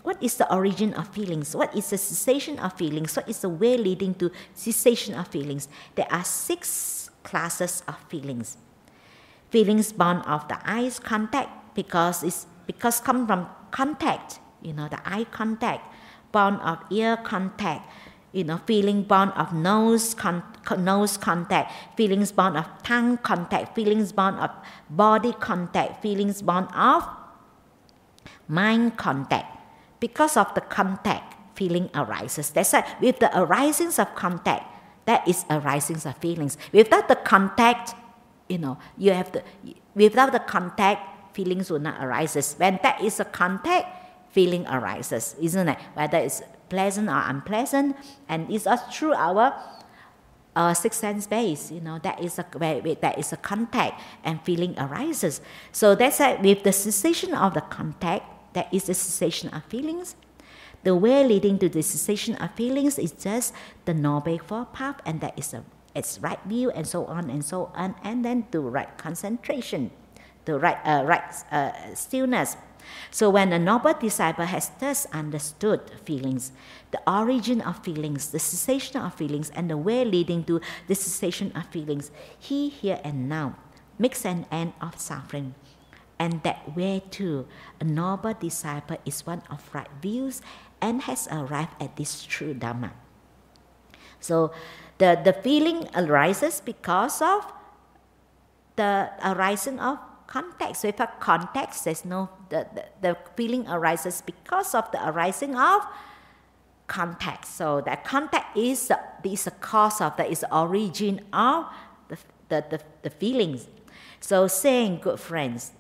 what is the origin of feelings? What is the cessation of feelings? What is the way leading to cessation of feelings? There are 6 classes of feelings. Feelings born of the eyes contact because come from contact, the eye contact, born of ear contact, feeling born of nose contact, feelings born of tongue contact, feelings born of body contact, feelings born of mind contact. Because of the contact, feeling arises. That's why with the arisings of contact, that is arisings of feelings. Without the contact, without the contact, feelings will not arise. When there is a contact, feeling arises, isn't it? Whether it's pleasant or unpleasant, and it's all through our sixth sense base, that is a contact and feeling arises. So that's why with the cessation of the contact, that is the cessation of feelings. The way leading to the cessation of feelings is just the Noble Four Path, and that is its right view, and so on, and then to right concentration, to right stillness. So when a noble disciple has thus understood feelings, the origin of feelings, the cessation of feelings, and the way leading to the cessation of feelings, he here and now makes an end of suffering. And that way too, a noble disciple is one of right views and has arrived at this true Dhamma. So the feeling arises because of the arising of context. So if a context, there's no, the feeling arises because of the arising of context. So that context is the cause of, that is the origin of the feelings. So saying, good friends,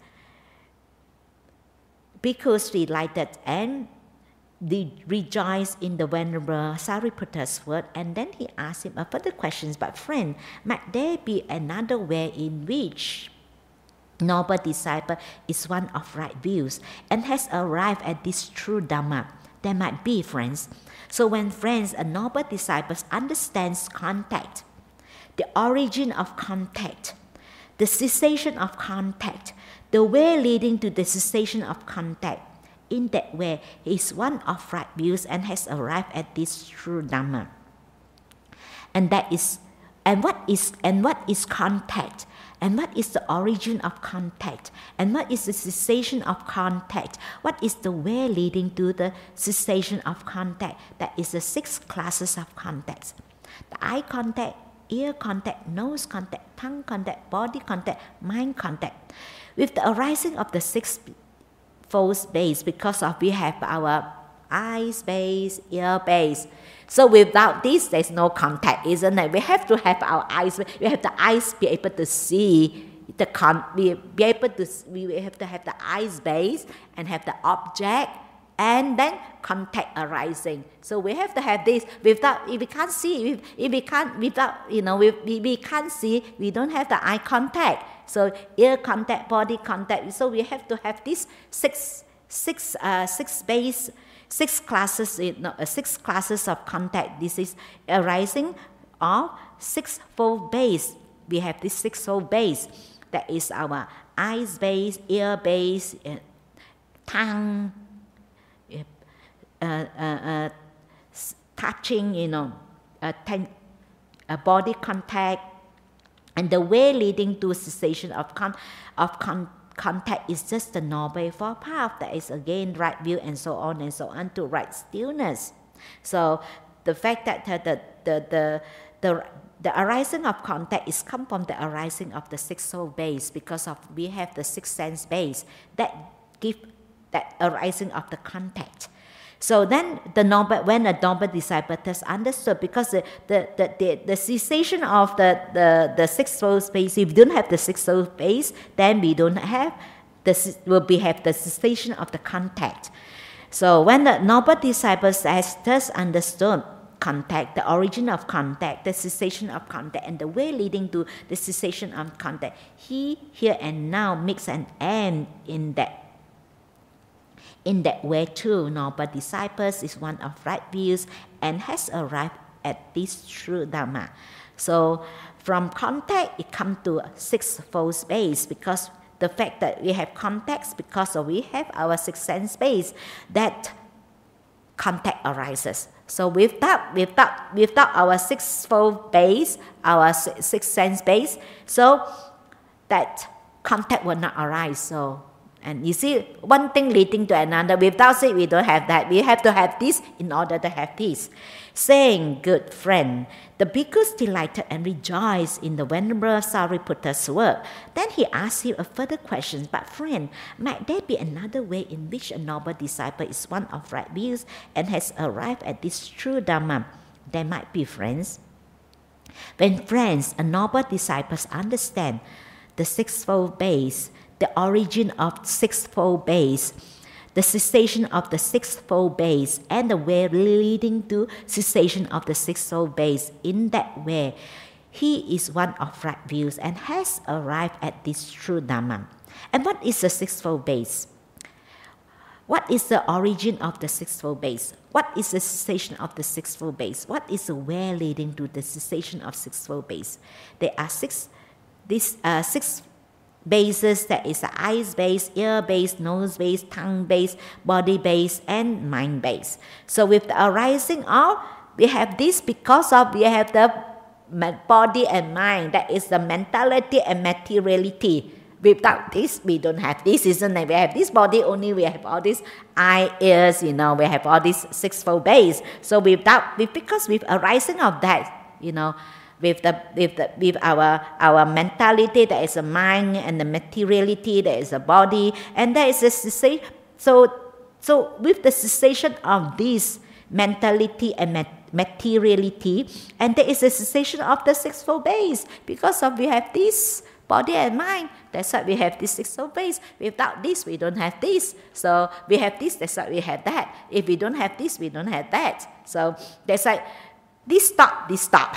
Bhikkhus delighted and rejoiced in the Venerable Sariputta's word, and then he asked him a further questions. But friend, might there be another way in which noble disciple is one of right views and has arrived at this true Dhamma? There might be, friends. So when friends, a noble disciple understands contact, the origin of contact, the cessation of contact, the way leading to the cessation of contact, in that way he is one of right views and has arrived at this true Dhamma. And what is contact? And what is the origin of contact? And what is the cessation of contact? What is the way leading to the cessation of contact? That is the 6 classes of contacts. The eye contact, ear contact, nose contact, tongue contact, body contact, mind contact. With the arising of the 6-fold base, because of we have our eyes base, ear base. So without this, there's no contact, isn't it? We have to have our eyes. We have the eyes be able to see we have to have the eyes base and have the object, and then contact arising. So we have to have this. Without, if we can't see, we can't see, we don't have the eye contact. So ear contact, body contact. So we have to have these six classes of contact. This is arising of 6-fold base. We have this 6-fold base. That is our eyes base, ear base, tongue, touching, body contact, and the way leading to cessation of contact is just the Noble Four Path. That is again right view, and so on to right stillness. So the fact that the arising of contact is come from the arising of the 6-fold base, because of we have the 6th sense base that give that arising of the contact. So then when a noble disciple has understood, because the cessation of the 6-fold space, if we don't have the 6-fold space, then we don't have have the cessation of the contact. So when the noble disciple has thus understood contact, the origin of contact, the cessation of contact, and the way leading to the cessation of contact, he here and now makes an end in that. In that way too, noble disciples is one of right views and has arrived at this true Dhamma. So from contact, it comes to 6-fold space, because the fact that we have contacts, because we have our 6th sense base, that contact arises. So without our sixfold base, our sixth sense base, so that contact will not arise. So, and you see, one thing leading to another. Without it, we don't have that. We have to have this in order to have this. Saying, good friend, the bhikkhus delighted and rejoiced in the Venerable Sariputta's work. Then he asked him a further question, but friend, might there be another way in which a noble disciple is one of right views and has arrived at this true Dhamma? There might be, friends. When friends, a noble disciples understand the sixfold base, the origin of sixfold base, the cessation of the sixfold base, and the way leading to cessation of the sixfold base. In that way, he is one of right views and has arrived at this true Dhamma. And what is the sixfold base? What is the origin of the sixfold base? What is the cessation of the sixfold base? What is the way leading to the cessation of sixfold base? There are six bases. That is the eyes base, ear base, nose base, tongue base, body base, and mind base. So with the arising of, we have this because of we have the body and mind. That is the mentality and materiality. Without this, we don't have this, isn't it? We have this body only, we have all these eye, ears, we have all this sixfold base. So because with arising of that, with our mentality, there is a mind, and the materiality, there is a body, and there is a cessation. So with the cessation of this mentality and materiality, and there is a cessation of the sixfold base because of we have this body and mind. That's why we have this sixfold base. Without this, we don't have this. So we have this. That's why we have that. If we don't have this, we don't have that. So that's why this stop.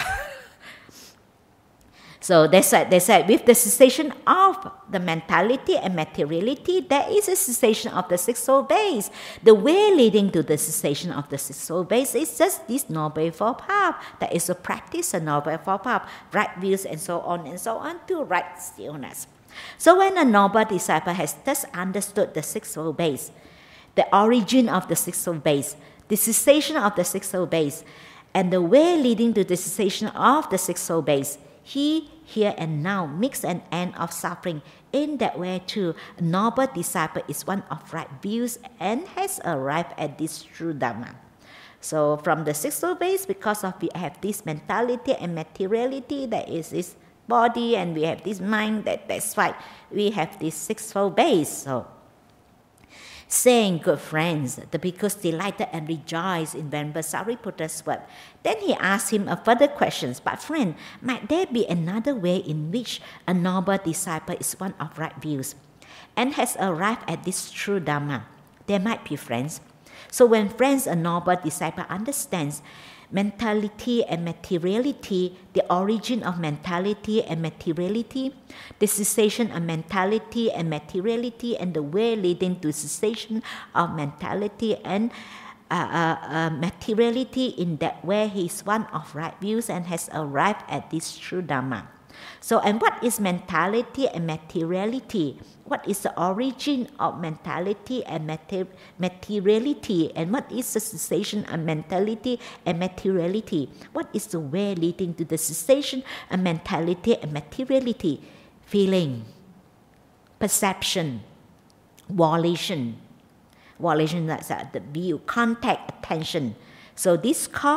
So that's why with the cessation of the mentality and materiality, there is a cessation of the sixfold base. The way leading to the cessation of the sixfold base is just this Noble Four Path. That is a practice, a Noble Four Path, right views and so on to right stillness. So when a noble disciple has thus understood the sixfold base, the origin of the sixfold base, the cessation of the sixfold base, and the way leading to the cessation of the sixfold base, he, here and now, makes an end of suffering. In that way too, a noble disciple is one of right views and has arrived at this true Dhamma. So from the sixfold base, because of we have this mentality and materiality, that is this body, and we have this mind, that's why we have this sixfold base. So, saying, good friends, the bhikkhus delighted and rejoiced in Venerable Sariputta's work. Then he asked him a further question, but friend, might there be another way in which a noble disciple is one of right views and has arrived at this true Dhamma? There might be, friends. So when friends, a noble disciple understands mentality and materiality, the origin of mentality and materiality, the cessation of mentality and materiality, and the way leading to cessation of mentality and materiality, in that way he is one of right views and has arrived at this true Dhamma. So, and what is mentality and materiality? What is the origin of mentality and materiality? And what is the cessation of mentality and materiality? What is the way leading to the cessation of mentality and materiality? Feeling, perception, volition. Volition, that's the view, contact, attention. So this called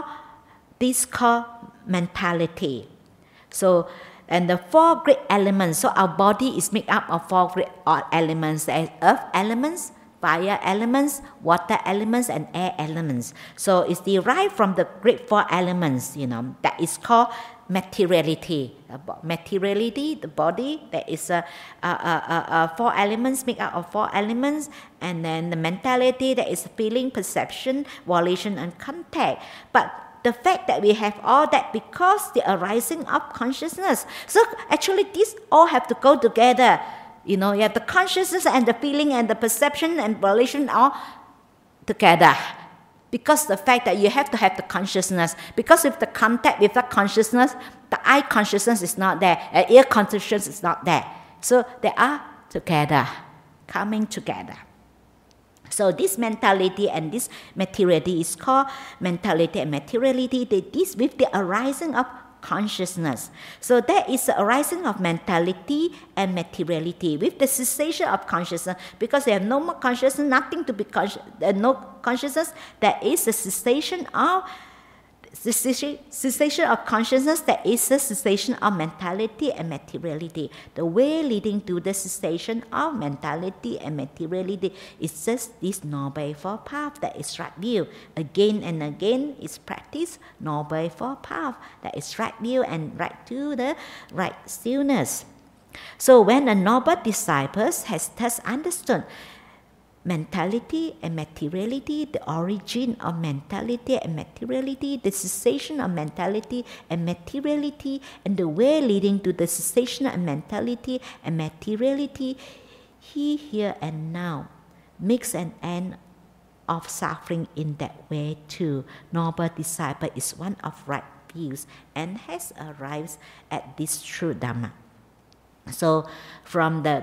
mentality. So, and the four great elements. So our body is made up of four great elements. There is earth elements, fire elements, water elements, and air elements. So it's derived from the great four elements, that is called materiality. Materiality, the body, there is four elements, made up of four elements, and then the mentality, that is feeling, perception, volition, and contact. But the fact that we have all that because the arising of consciousness. So actually these all have to go together. You have the consciousness and the feeling and the perception and volition all together. Because the fact that you have to have the consciousness. Because with the contact, with the consciousness, the eye consciousness is not there, ear consciousness is not there. So they are together, coming together. So this mentality and this materiality is called mentality and materiality. This with the arising of consciousness. So there is the arising of mentality and materiality with the cessation of consciousness. Because they have no more consciousness, nothing to be no consciousness, there is a cessation of consciousness, there is a cessation of mentality and materiality. The way leading to the cessation of mentality and materiality is just this Noble Four Path, that is right view. Again and again is practice Noble Four Path, that is right view and right to the right stillness. So when a noble disciple has thus understood mentality and materiality, the origin of mentality and materiality, the cessation of mentality and materiality, and the way leading to the cessation of mentality and materiality, he here and now makes an end of suffering in that way too. Noble disciple is one of right views and has arrived at this true Dhamma. So from the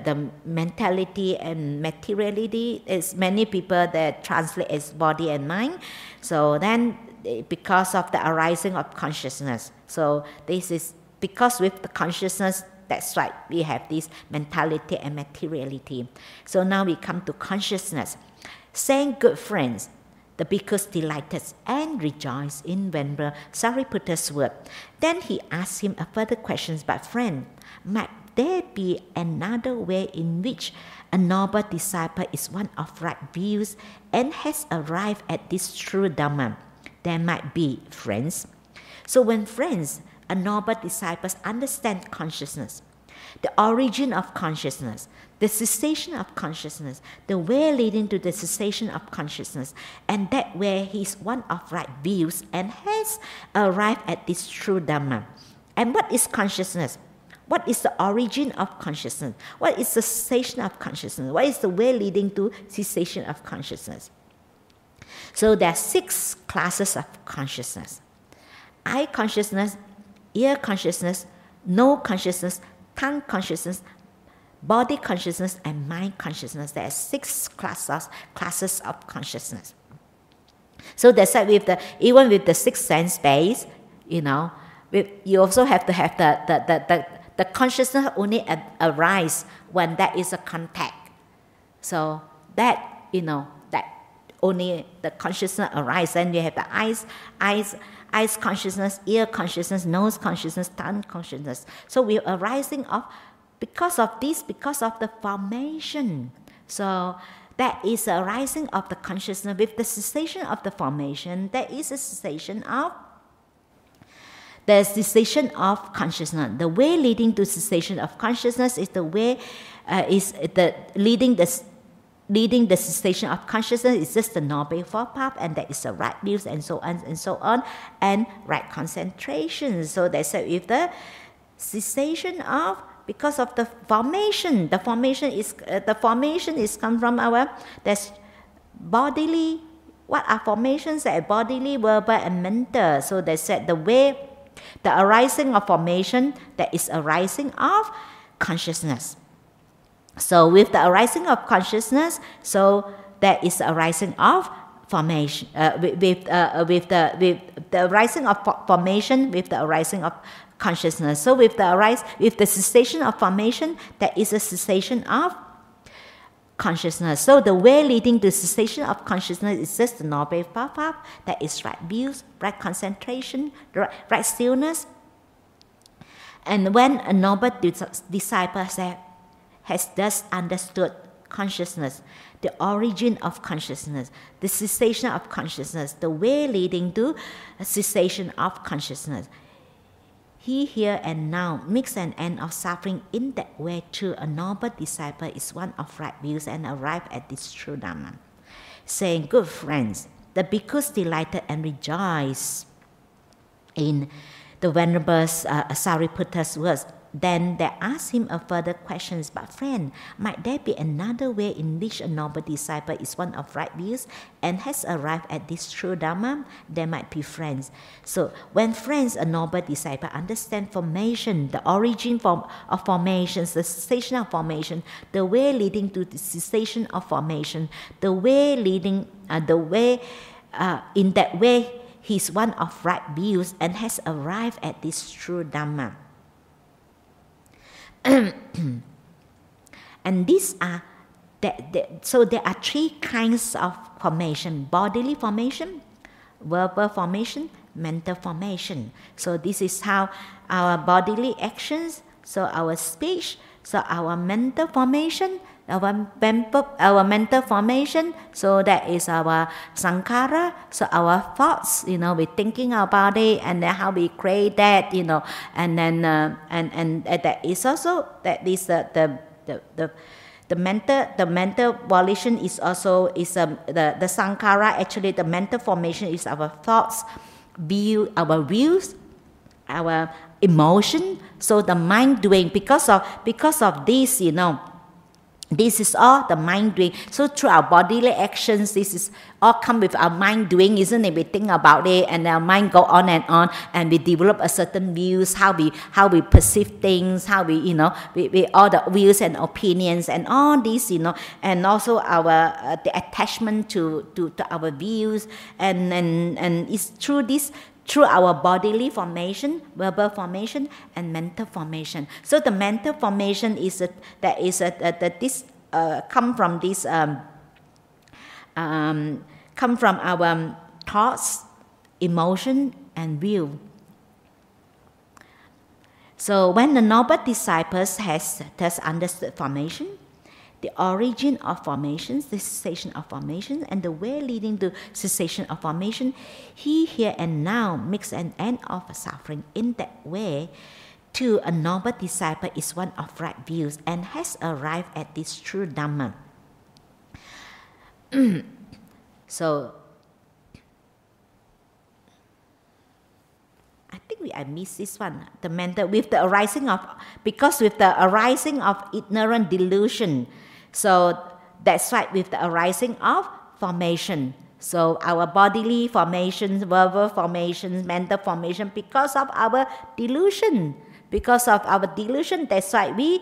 mentality and materiality, is many people that translate as body and mind. So then because of the arising of consciousness. So this is because with the consciousness, that's right, we have this mentality and materiality. So now we come to consciousness. Saying good friends, the bhikkhus delighted and rejoiced in Venerable Sariputta's word. Then he asked him a further question, but friend, might there be another way in which a noble disciple is one of right views and has arrived at this true Dhamma? There might be, friends. So when friends, a noble disciples understand consciousness, the origin of consciousness, the cessation of consciousness, the way leading to the cessation of consciousness, and that way he is one of right views and has arrived at this true Dhamma. And what is consciousness? What is the origin of consciousness? What is the cessation of consciousness? What is the way leading to cessation of consciousness? So there are 6 classes of consciousness. Eye consciousness, ear consciousness, nose consciousness, tongue consciousness, body consciousness, and mind consciousness. There are 6 classes of consciousness. So that's why even with the 6 sense base, you also have to have the consciousness only arise when there is a contact. So that, that only the consciousness arises. Then you have the eyes consciousness, ear consciousness, nose consciousness, tongue consciousness. So we are arising of, because of the formation. So that is a rising of the consciousness. With the cessation of the formation, there is a cessation of the cessation of consciousness. The way leading to cessation of consciousness is the way leading the cessation of consciousness is just the Noble Four Path, and that is the right views and so on, and right concentration. So that's with the cessation of, because of the formation. The formation is come from our that's bodily. What are formations? Bodily, verbal, and mental. So they said the arising of formation, that is arising of consciousness. So with the arising of consciousness, so there is arising of formation. With the arising of formation, with the arising of consciousness. So with the cessation of formation, there is a cessation of consciousness. So the way leading to cessation of consciousness is just the Noble Four Path, that is right views, right concentration, right stillness. And when a noble disciple has thus understood consciousness, the origin of consciousness, the cessation of consciousness, the way leading to a cessation of consciousness, he here and now makes an end of suffering in that way too. A noble disciple is one of right views and arrived at this true Dhamma. Saying, good friends, the bhikkhus delighted and rejoiced in the Venerable Sariputta's words. Then they asked him a further questions, but friend, might there be another way in which a noble disciple is one of right views and has arrived at this true Dhamma? There might be friends. So when friends, a noble disciple, understand formation, the origin of formations, the cessation of formation, the way leading to the cessation of formation, the way leading, in that way, he's one of right views and has arrived at this true Dhamma. And these are so there are three kinds of formation: bodily formation, verbal formation, mental formation. So this is how our bodily actions, so our speech, so our mental formation, our mental formation, so that is our sankhara, so our thoughts, we're thinking about it, and then how we create that, and then and that is also, that is the mental volition is also the sankhara. Actually, the mental formation is our thoughts, our views, our emotion. So the mind doing, because of this, this is all the mind doing. So through our bodily actions, this is all come with our mind doing, isn't it? We think about it, and our mind go on, and we develop a certain views, how we perceive things, how we all the views and opinions and all these, and also our the attachment to our views, and it's through this. Through our bodily formation, verbal formation, and mental formation. So the mental formation is come from this come from our thoughts, emotion, and will. So when the noble disciples has thus understood formation, the origin of formations, the cessation of formation, and the way leading to cessation of formation, he here and now makes an end of suffering. In that way, too, a noble disciple is one of right views and has arrived at this true Dhamma. So, I think I missed this one. The mental, with the arising of ignorant delusion. So that's right, with the arising of formation. So our bodily formations, verbal formations, mental formation, because of our delusion. Because of our delusion, that's why we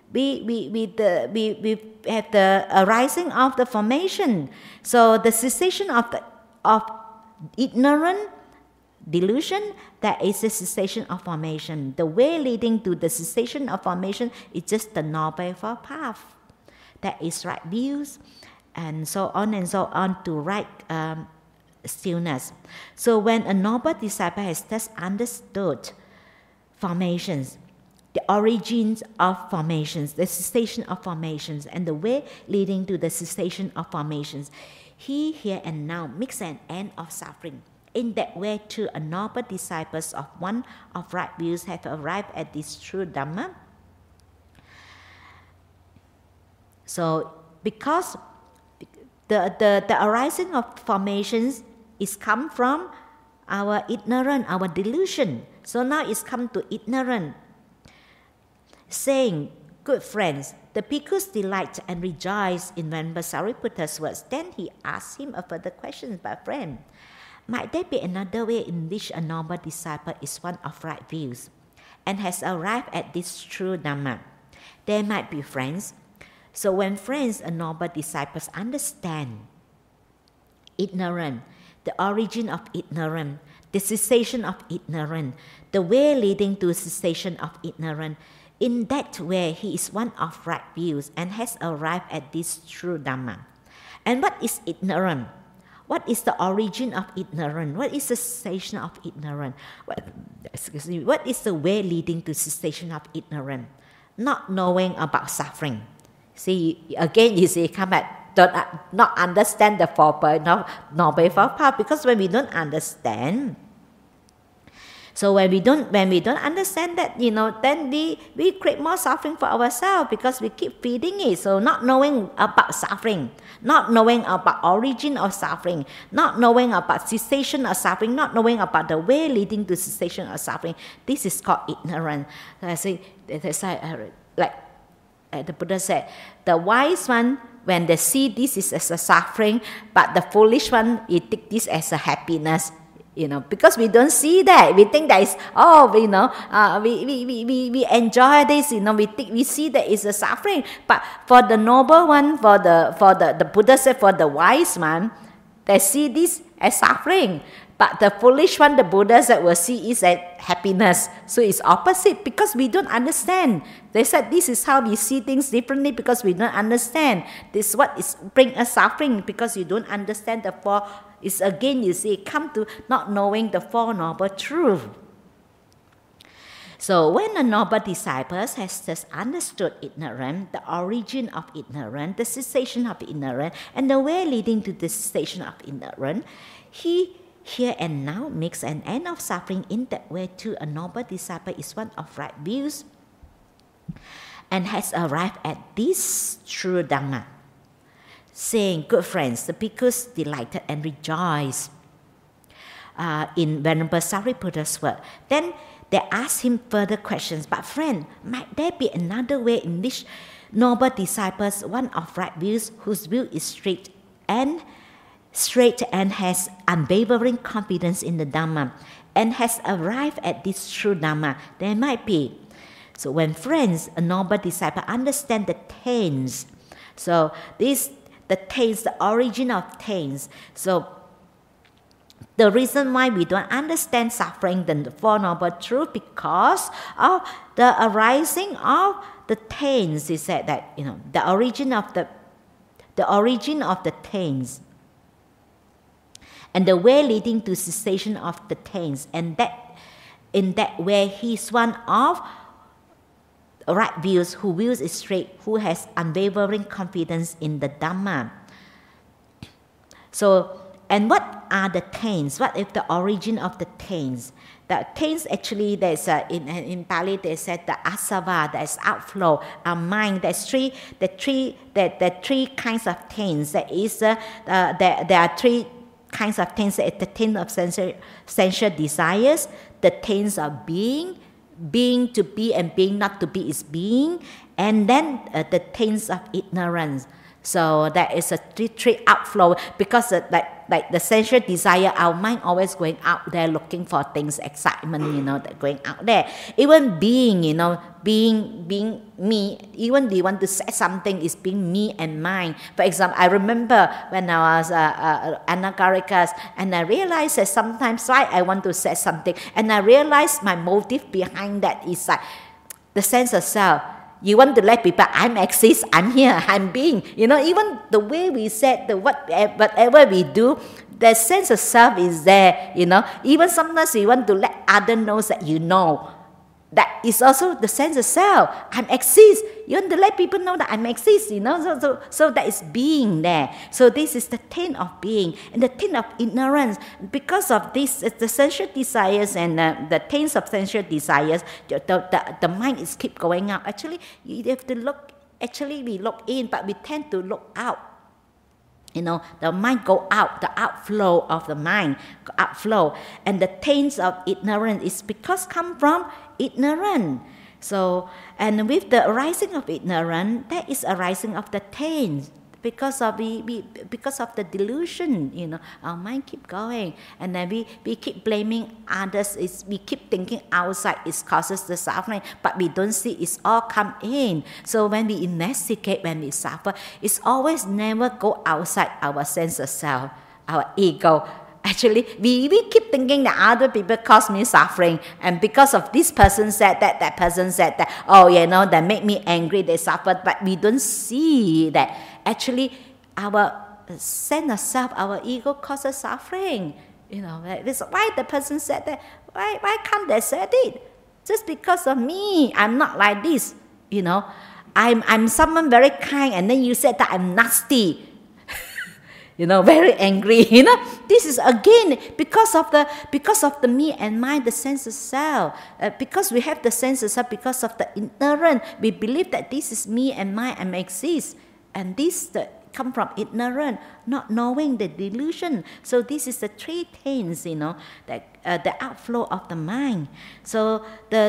have the arising of the formation. So the cessation of ignorant delusion, that is the cessation of formation. The way leading to the cessation of formation is just the noble path. That is right views, and so on to right stillness. So when a noble disciple has thus understood formations, the origins of formations, the cessation of formations, and the way leading to the cessation of formations, he here and now makes an end of suffering. In that way, too, a noble disciples of one of right views have arrived at this true Dhamma. So, because the arising of formations is come from our ignorance, our delusion. So now it's come to ignorance. Saying, good friends, the bhikkhus delight and rejoice in Venerable Sariputta's words. Then he asked him a further question, but friend, might there be another way in which a noble disciple is one of right views and has arrived at this true Dhamma? There might be friends. So when friends and noble disciples understand ignorance, the origin of ignorance, the cessation of ignorance, the way leading to cessation of ignorance, in that way he is one of right views and has arrived at this true Dhamma. And what is ignorance? What is the origin of ignorance? What is the cessation of ignorance? What is the way leading to cessation of ignorance? Not knowing about suffering. See, again, you see, come back, not understand the Noble Four Paths, because when we don't understand, So when we don't understand that, then we create more suffering for ourselves because we keep feeding it. So not knowing about suffering, not knowing about origin of suffering, not knowing about cessation of suffering, not knowing about the way leading to cessation of suffering. This is called ignorance. Like the Buddha said, the wise one, when they see this is as a suffering, but the foolish one, he take this as a happiness. Because we don't see that, we think that is we enjoy this. We see that it's a suffering. But for the noble one, for the Buddha said, for the wise man, they see this as suffering. But the foolish one, the Buddha said, will see it as happiness. So it's opposite because we don't understand. They said this is how we see things differently because we don't understand. This is what is bring us suffering because you don't understand the four. It's again, you see, come to not knowing the Four Noble Truths. So when a noble disciple has just understood ignorance, the origin of ignorance, the cessation of ignorance, and the way leading to the cessation of ignorance, he here and now makes an end of suffering. In that way too, a noble disciple is one of right views and has arrived at this true Dhamma, saying, good friends, the bhikkhus delighted and rejoiced in Venerable Sariputta's word. Then they asked him further questions. But friend, might there be another way in which noble disciples, one of right views, whose view is straight and has unwavering confidence in the Dhamma and has arrived at this true Dhamma? There might be. So when friends, a noble disciple, understand the taints, so the taints, the origin of taints. So the reason why we don't understand suffering, the Four Noble Truths, because of the arising of the taints. He said that the origin of the taints, and the way leading to cessation of the taints, and that in that way he is one of right views, who views is straight, who has unwavering confidence in the Dhamma. So, and what are the taints? What is the origin of the taints? The taints actually, there's in Pali they said the asava, there's outflow, our mind. There's three kinds of taints. There are three kinds of taints. The taint of sensual desires, the taints of being to be, and being not to be is being, and then the taints of ignorance. So that is a three outflow, because like the sensual desire, our mind always going out there looking for things, excitement, that going out there. Even being, being me, even we want to say something is being me and mine. For example, I remember when I was Anagarikas, and I realized that sometimes I want to say something, and I realized my motive behind that is like the sense of self. You want to let people, I'm exist, I'm here, I'm being. Even the way we said, whatever we do, the sense of self is there. Even sometimes we want to let others know that That is also the sense of self. I'm exist. You want to let people know that I'm exist, So that is being there. So this is the taint of being and the taint of ignorance. Because of this, the sensual desires and the taints of sensual desires, the mind is keep going out. Actually, you have to look. Actually, we look in, but we tend to look out. The mind go out, the outflow of the mind, outflow. And the taints of ignorance is because come from ignorance. So, and with the arising of ignorance, that is arising of the taints. Because of the delusion, our mind keep going, and then we keep blaming others. We keep thinking outside it causes the suffering, but we don't see it's all come in. So when we investigate, when we suffer, it's always never go outside our sense of self, our ego. Actually, we keep thinking that other people cause me suffering, and because of this person said that person said that, that made me angry, they suffered, but we don't see that actually our sense of self, our ego causes suffering. That's why the person said that. Why can't they say it? Just because of me, I'm not like this. I'm someone very kind, and then you said that I'm nasty. very angry. This is again because of the me and mine, the sense of self. Because we have the sense of self, because of the ignorance, we believe that this is me and mine and exist, and this come from ignorance, not knowing the delusion. So this is the three things, that the outflow of the mind. So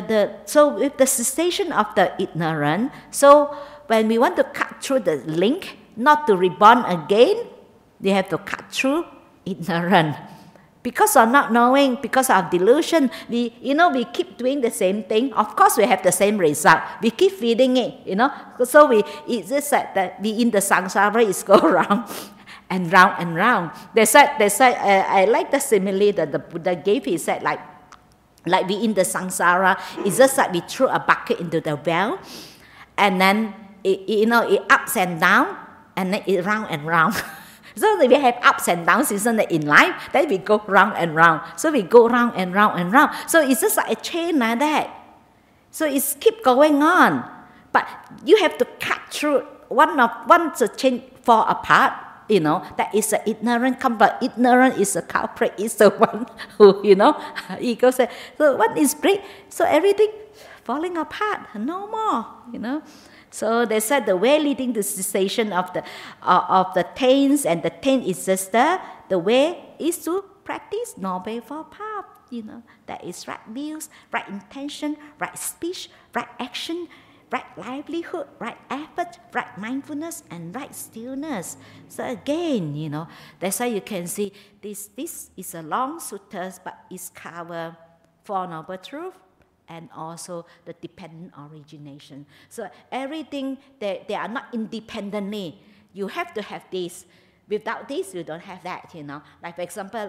so with the cessation of the ignorance, so when we want to cut through the link, not to reborn again, we have to cut through ignorance. Because of not knowing, because of delusion, we keep doing the same thing. Of course, we have the same result. We keep feeding it, So it's just that we in the samsara is go round and round and round. That's why I like the simile that the Buddha gave. He said like we in the samsara, it's just like we threw a bucket into the well, and then it ups and down, and then it round and round. So we have ups and downs, isn't it, in life? Then we go round and round. So we go round and round and round. So it's just like a chain like that. So it's keep going on. But you have to cut through once the chain fall apart, that is the ignorant come, but ignorant is the culprit, is the one who, ego said, so what is break? So everything falling apart, no more, So they said the way leading to cessation of the taints, and the taint is just the way is to practice Noble Four Path. That is right views, right intention, right speech, right action, right livelihood, right effort, right mindfulness, and right stillness. So again, that's why you can see this is a long sutta, but it's cover Four Noble Truths, and also the dependent origination. So everything, they are not independently. You have to have this. Without this, you don't have that, Like for example,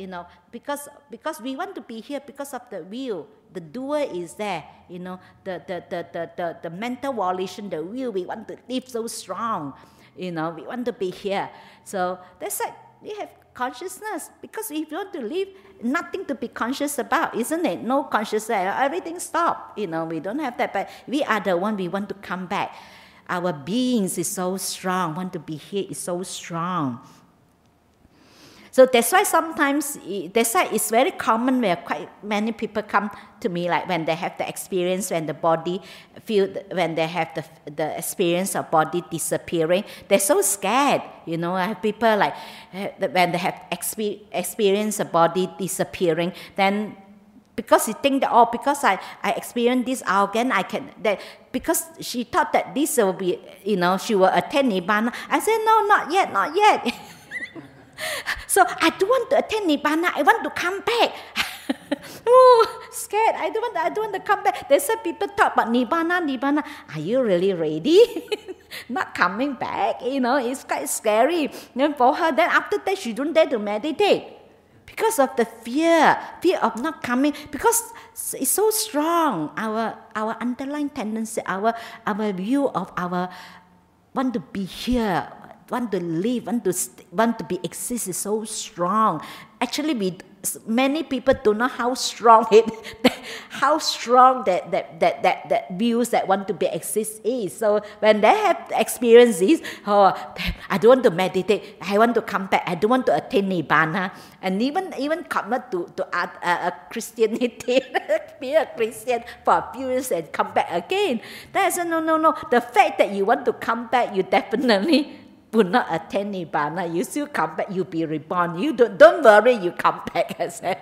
because we want to be here because of the will. The doer is there, the mental volition, the will, we want to live so strong, we want to be here. So that's like we have consciousness, because if you want to live, nothing to be conscious about, isn't it? No consciousness, everything stopped. We don't have that, but we are the one, we want to come back. Our beings is so strong, want to be here is so strong. So that's why sometimes, it's very common where quite many people come to me, like when they have the experience, when the body when they have the experience of body disappearing, they're so scared. I have people like, when they have experience of body disappearing, then because you think that, because I experienced this organ, because she thought that this will be, she will attain Nibbana. I said, no, not yet. So I don't want to attain Nibbana, I want to come back. Scared, I don't want to come back. They said people talk about Nibbana. Are you really ready? Not coming back, it's quite scary. Then for her, then after that, she don't dare to meditate. Because of the fear of not coming, because it's so strong. Our underlying tendency, our view of our want to be here, want to live, want to be exist is so strong. Actually, many people don't know how strong that views that want to be exist is. So when they have experienced this, I don't want to meditate, I want to come back, I don't want to attain Nibbana, and even convert to Christianity, be a Christian for a few years and come back again. That is no. The fact that you want to come back, you definitely will not attain Nibbana. You still come back, you'll be reborn. You don't worry, you come back. I said.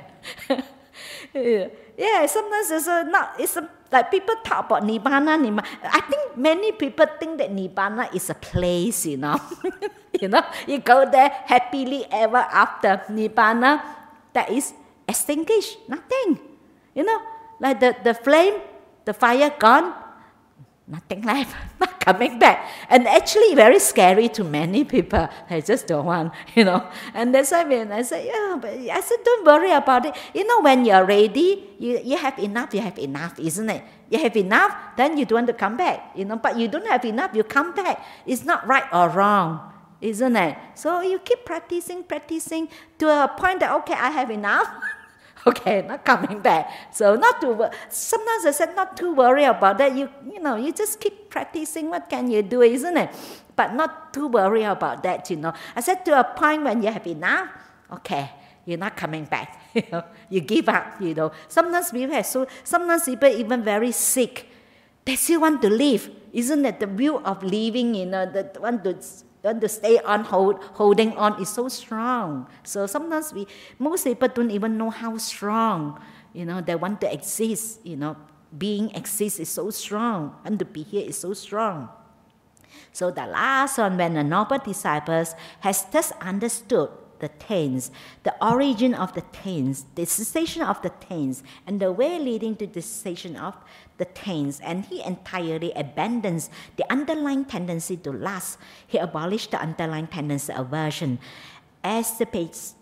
Yeah, sometimes it's like people talk about Nibbana. I think many people think that Nibbana is a place, you go there happily ever after. Nibbana, that is extinguished, nothing. Like the flame, the fire gone, nothing left, not coming back. And actually very scary to many people. They just don't want, And that's why when I say, don't worry about it. When you're ready, you have enough, isn't it? You have enough, then you don't want to come back, But you don't have enough, you come back. It's not right or wrong, isn't it? So you keep practicing to a point that, okay, I have enough. Okay, not coming back. So sometimes I said not to worry about that. You just keep practicing. What can you do, isn't it? But not to worry about that, I said to a point when you have enough, okay, you're not coming back. You give up, Sometimes people even very sick. They still want to live. Isn't it the will of living, that want to stay on, holding on is so strong. So sometimes most people don't even know how strong, they want to exist, being exist is so strong, and to be here is so strong. So the last one, when the noble disciples has thus understood the tense, the origin of the tense, the cessation of the tense, and the way leading to the cessation of the tense, and he entirely abandons the underlying tendency to lust. He abolished the underlying tendency aversion, exacerbates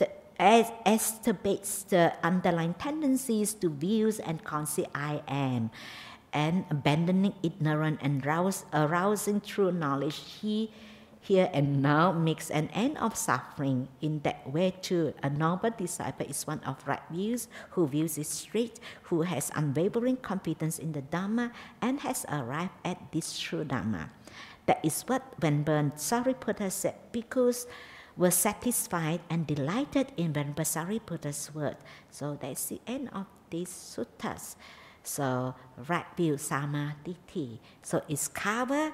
the underlying tendencies to views and conceit I am, and abandoning ignorance and arousing true knowledge, he here and now makes an end of suffering. In that way too, a noble disciple is one of right views, who views it straight, who has unwavering confidence in the Dhamma, and has arrived at this true Dhamma. That is what Venerable Sariputta said, because were satisfied and delighted in Venerable Sariputta's word. So that's the end of these suttas. So right view, Samadhi. So it's covered,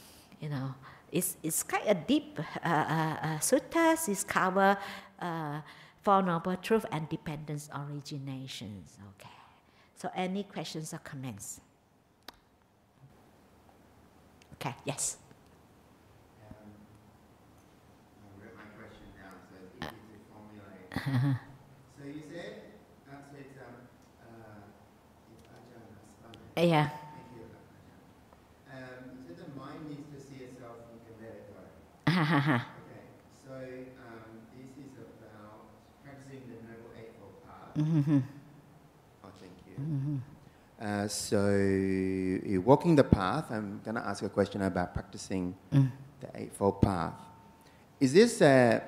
it's quite a deep suttas. It's covered Four Noble Truth and Dependence Originations. Okay. So any questions or comments? Okay, yes.
I've written my question down, so it's easy to formulate. So you said,
Yeah.
Thank you. You said the mind needs to see itself and can let it go. Okay, so this is about practicing the Noble Eightfold Path. Oh, thank you. So you're walking the path. I'm going to ask a question about practicing the Eightfold Path. Is this a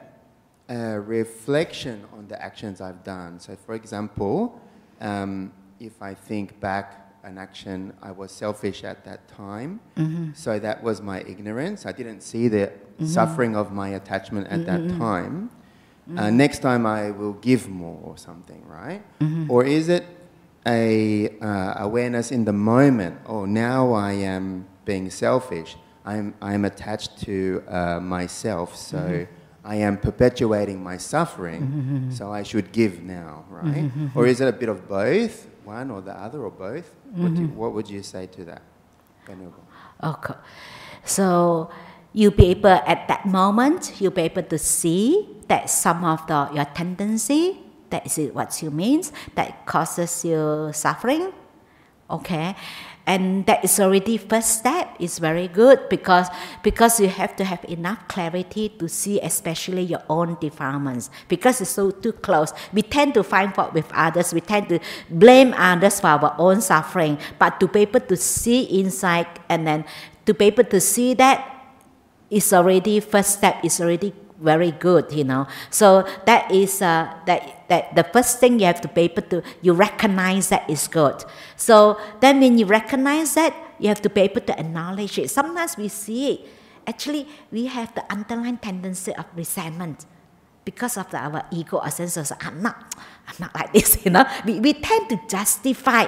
reflection on the actions I've done? So, for example, if I think back an action, I was selfish at that time, so that was my ignorance. I didn't see the suffering of my attachment at that time. Next time I will give more or something, right? Or is it a awareness in the moment? Oh, now I am being selfish. I'm attached to myself, so I am perpetuating my suffering, so I should give now, right? Or is it a bit of both, one or the other, or both? What would you say to that, Venerable?
Okay. So you'll be able, at that moment, you'll be able to see that some of your tendency, that is what you means, that causes you suffering, okay? And that is already first step. It's very good because you have to have enough clarity to see especially your own defilements. Because it's so too close, we tend to find fault with others. We tend to blame others for our own suffering. But to be able to see inside, and then to be able to see that is already first step. Is already very good, So that is that the first thing you have to be able to, you recognize that is good. So then when you recognize that, you have to be able to acknowledge it. Sometimes we see it. Actually, we have the underlying tendency of resentment because of our ego, a sense of I'm not like this, We tend to justify,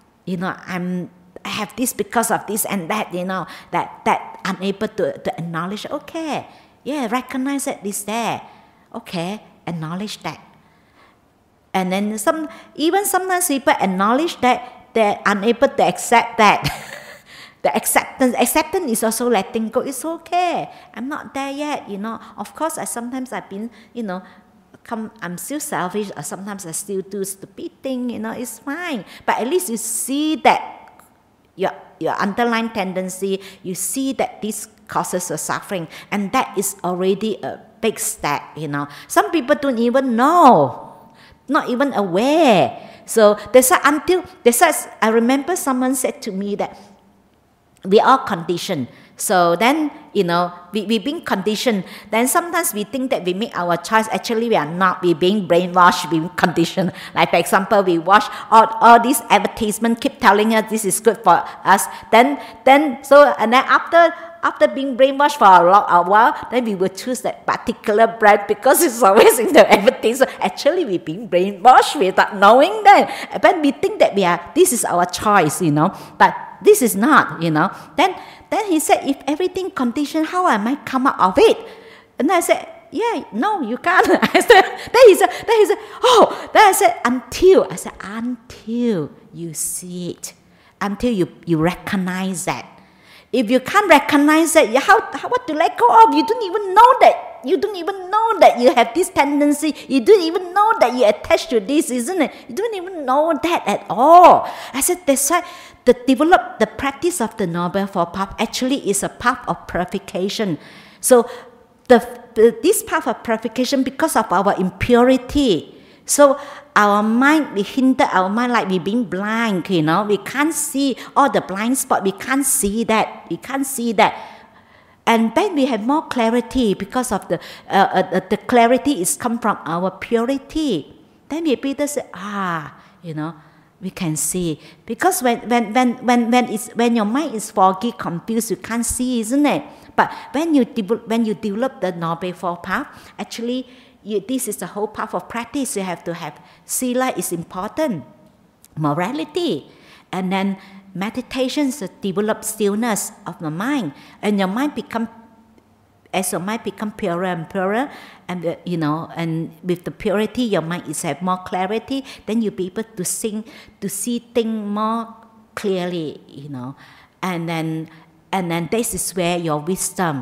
I have this because of this and that, that unable to acknowledge. Okay. Yeah, recognize that it's there. Okay, acknowledge that. And then sometimes people acknowledge that they're unable to accept that. The acceptance is also letting go. It's okay. I'm not there yet, Of course, sometimes I've been, I'm still selfish, or sometimes I still do stupid thing, It's fine. But at least you see that your underlying tendency, you see that this causes of suffering, and that is already a big step, Some people don't even know, not even aware. So I remember someone said to me that we are conditioned So then, we being conditioned. Then sometimes we think that we make our choice. Actually, we are not. We being brainwashed, being conditioned. Like, for example, we watch all these advertisements keep telling us this is good for us. And then after being brainwashed for a while, then we will choose that particular brand because it's always in the advertisement. Actually, we're being brainwashed without knowing that. But we think that this is our choice, But this is not, Then he said, if everything conditioned, how am I come out of it? And I said, yeah, no, you can't. Then he said, then I said, until you see it, until you recognize that. If you can't recognize that, what to let go of? You don't even know that. You don't even know that you have this tendency. You don't even know that you're attached to this, isn't it? You don't even know that at all. I said, that's why the practice of the Noble Four Path actually is a path of purification. So this path of purification, because of our impurity, so our mind, we hinder our mind like we being blind, we can't see all the blind spot, we can't see that. And then we have more clarity because of the clarity is come from our purity. Then we Peter said, we can see. Because when your mind is foggy, confused, you can't see, isn't it? But when you develop the Noble Four Path, actually, this is the whole path of practice. You have to have sila is important, morality, and then meditation to develop stillness of the mind, and your mind become purer and purer, and and with the purity, your mind is have more clarity. Then you'll be able to see things more clearly, and then this is where your wisdom,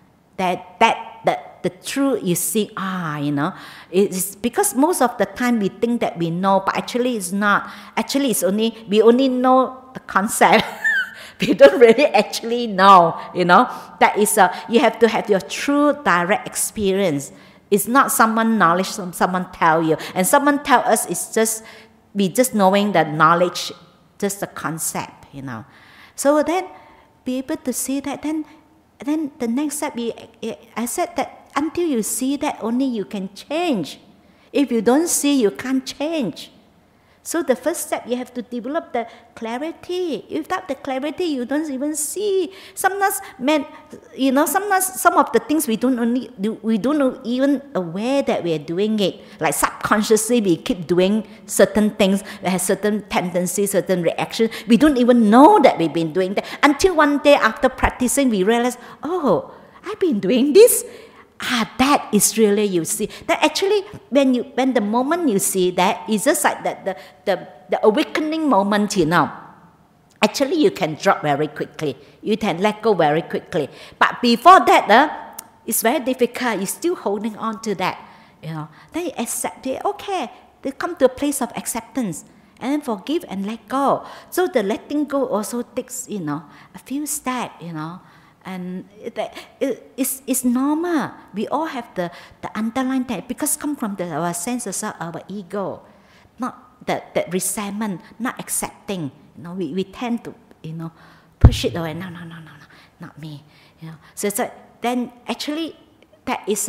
the truth you see, it's because most of the time we think that we know, but actually it's not. Actually, we only know the concept. We don't really actually know, That is you have to have your true direct experience. It's not someone knowledge, someone tell you. And someone tell us we just knowing that knowledge, just the concept, So then be able to see that, then the next step, I said that until you see that, only you can change. If you don't see, you can't change. So the first step, you have to develop the clarity. Without the clarity, you don't even see. Sometimes, some of the things we don't even aware that we are doing it. Like subconsciously, we keep doing certain things. We have certain tendencies, certain reactions. We don't even know that we've been doing that. Until one day after practicing, we realize, oh, I've been doing this. That is really, you see. That actually, when the moment you see that, it's just like the awakening moment, Actually, you can drop very quickly. You can let go very quickly. But before that, it's very difficult. You're still holding on to that, Then you accept it. Okay, they come to a place of acceptance. And then forgive and let go. So the letting go also takes, a few steps, And it's normal. We all have the underlying that, because come from our senses of our ego, not that resentment, not accepting. We tend to push it away. No, not me. So it's then actually that is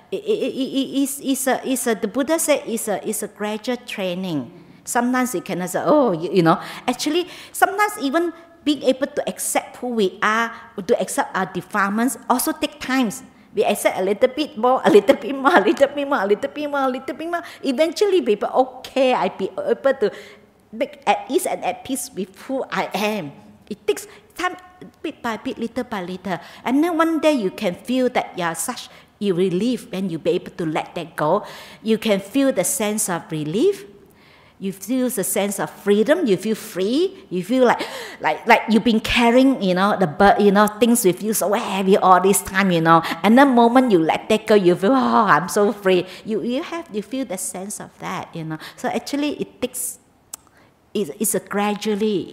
the Buddha said is a gradual training. Sometimes you can say, actually sometimes even being able to accept who we are, to accept our defilements, also take times. We accept a little bit more, a little bit more, a little bit more, a little bit more, a little bit more. Eventually, people, okay, I be able to make at ease and at peace with who I am. It takes time, bit by bit, little by little. And then one day you can feel that you relief when you be able to let that go. You can feel the sense of relief. You feel the sense of freedom. You feel free. You feel like you've been carrying, things with you so heavy all this time, And the moment you let that go, you feel, I'm so free. You feel the sense of that, So actually, it takes. It's a gradually,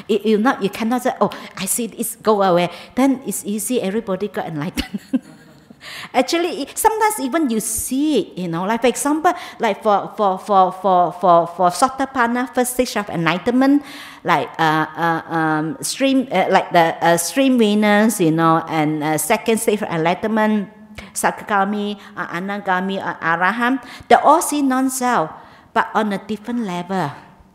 you cannot say, I see this, go away. Then it's easy. Everybody got enlightened. Actually, sometimes even you see it, you know, like for example, like for Sotapanna, first stage of enlightenment, like stream, like the stream winners, you know, and second stage of enlightenment, Sakagami, Anagami, Arahant, they all see non-self, but on a different level.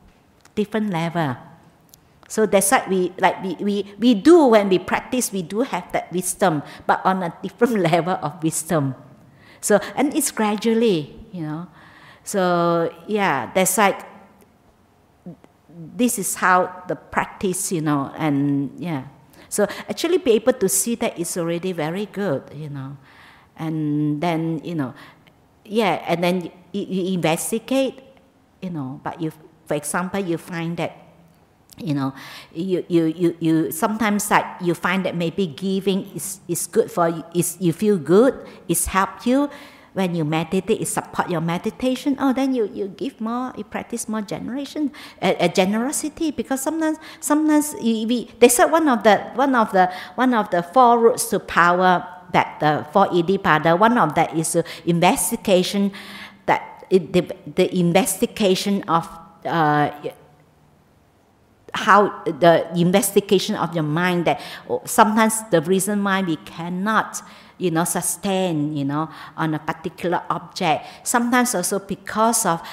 So that's why we do, when we practice, we do have that wisdom, but on a different level of wisdom. So, and it's gradually, you know. So yeah, that's like, this is how the practice, you know, and yeah. So actually be able to see that is already very good, you know. And then, you know, yeah, and then you investigate, you know, but you, for example, you find that, you know, you sometimes like you find that maybe giving is good for you, you feel good, it's helped you. When you meditate, it support your meditation. Oh, then you give more, you practice more generosity, because sometimes they said one of the four routes to power, that the four Iddhipada, one of that is investigation, that the investigation of how the investigation of your mind, that sometimes the reason why we cannot, you know, sustain, you know, on a particular object, sometimes also because of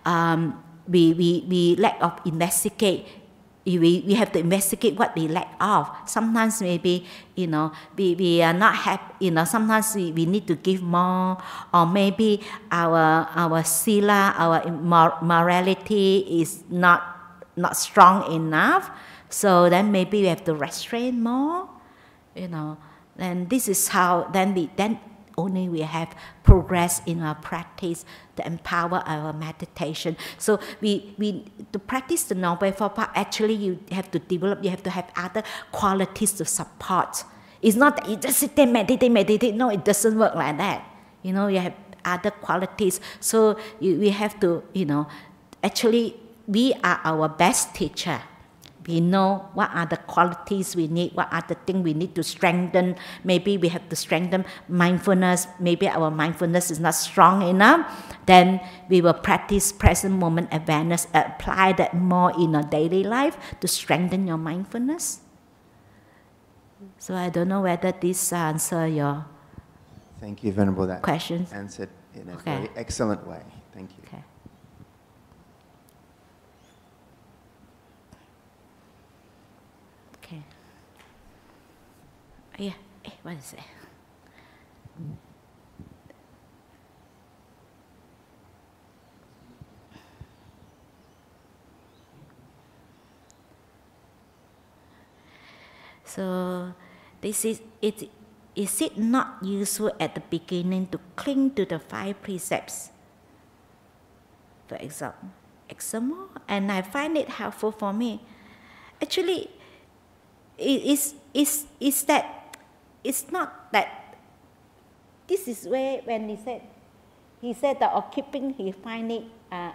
we lack of investigate. We have to investigate what we lack of. Sometimes maybe, you know, we are not happy, you know, sometimes we need to give more, or maybe our sila, our morality is not strong enough, so then maybe we have to restrain more, you know. And this is how then only we have progress in our practice to empower our meditation. So we to practice the Noble Four Paths, actually you have to develop, you have to have other qualities to support. It's not that you just sit there, meditate. No, it doesn't work like that. You know, you have other qualities. So we have to, you know, actually we are our best teacher. We know what are the qualities we need, what are the things we need to strengthen. Maybe we have to strengthen mindfulness. Maybe our mindfulness is not strong enough. Then we will practice present moment awareness, apply that more in our daily life to strengthen your mindfulness. So I don't know whether this answers your
Thank you, Venerable. That
questions.
Answered in a very excellent way. Thank you.
Okay. Okay. Yeah. What is it? So this is it. Is it not useful at the beginning to cling to the 5 precepts? For example, and I find it helpful for me. Actually, is that it's not that. This is where when he said that of keeping, he find it.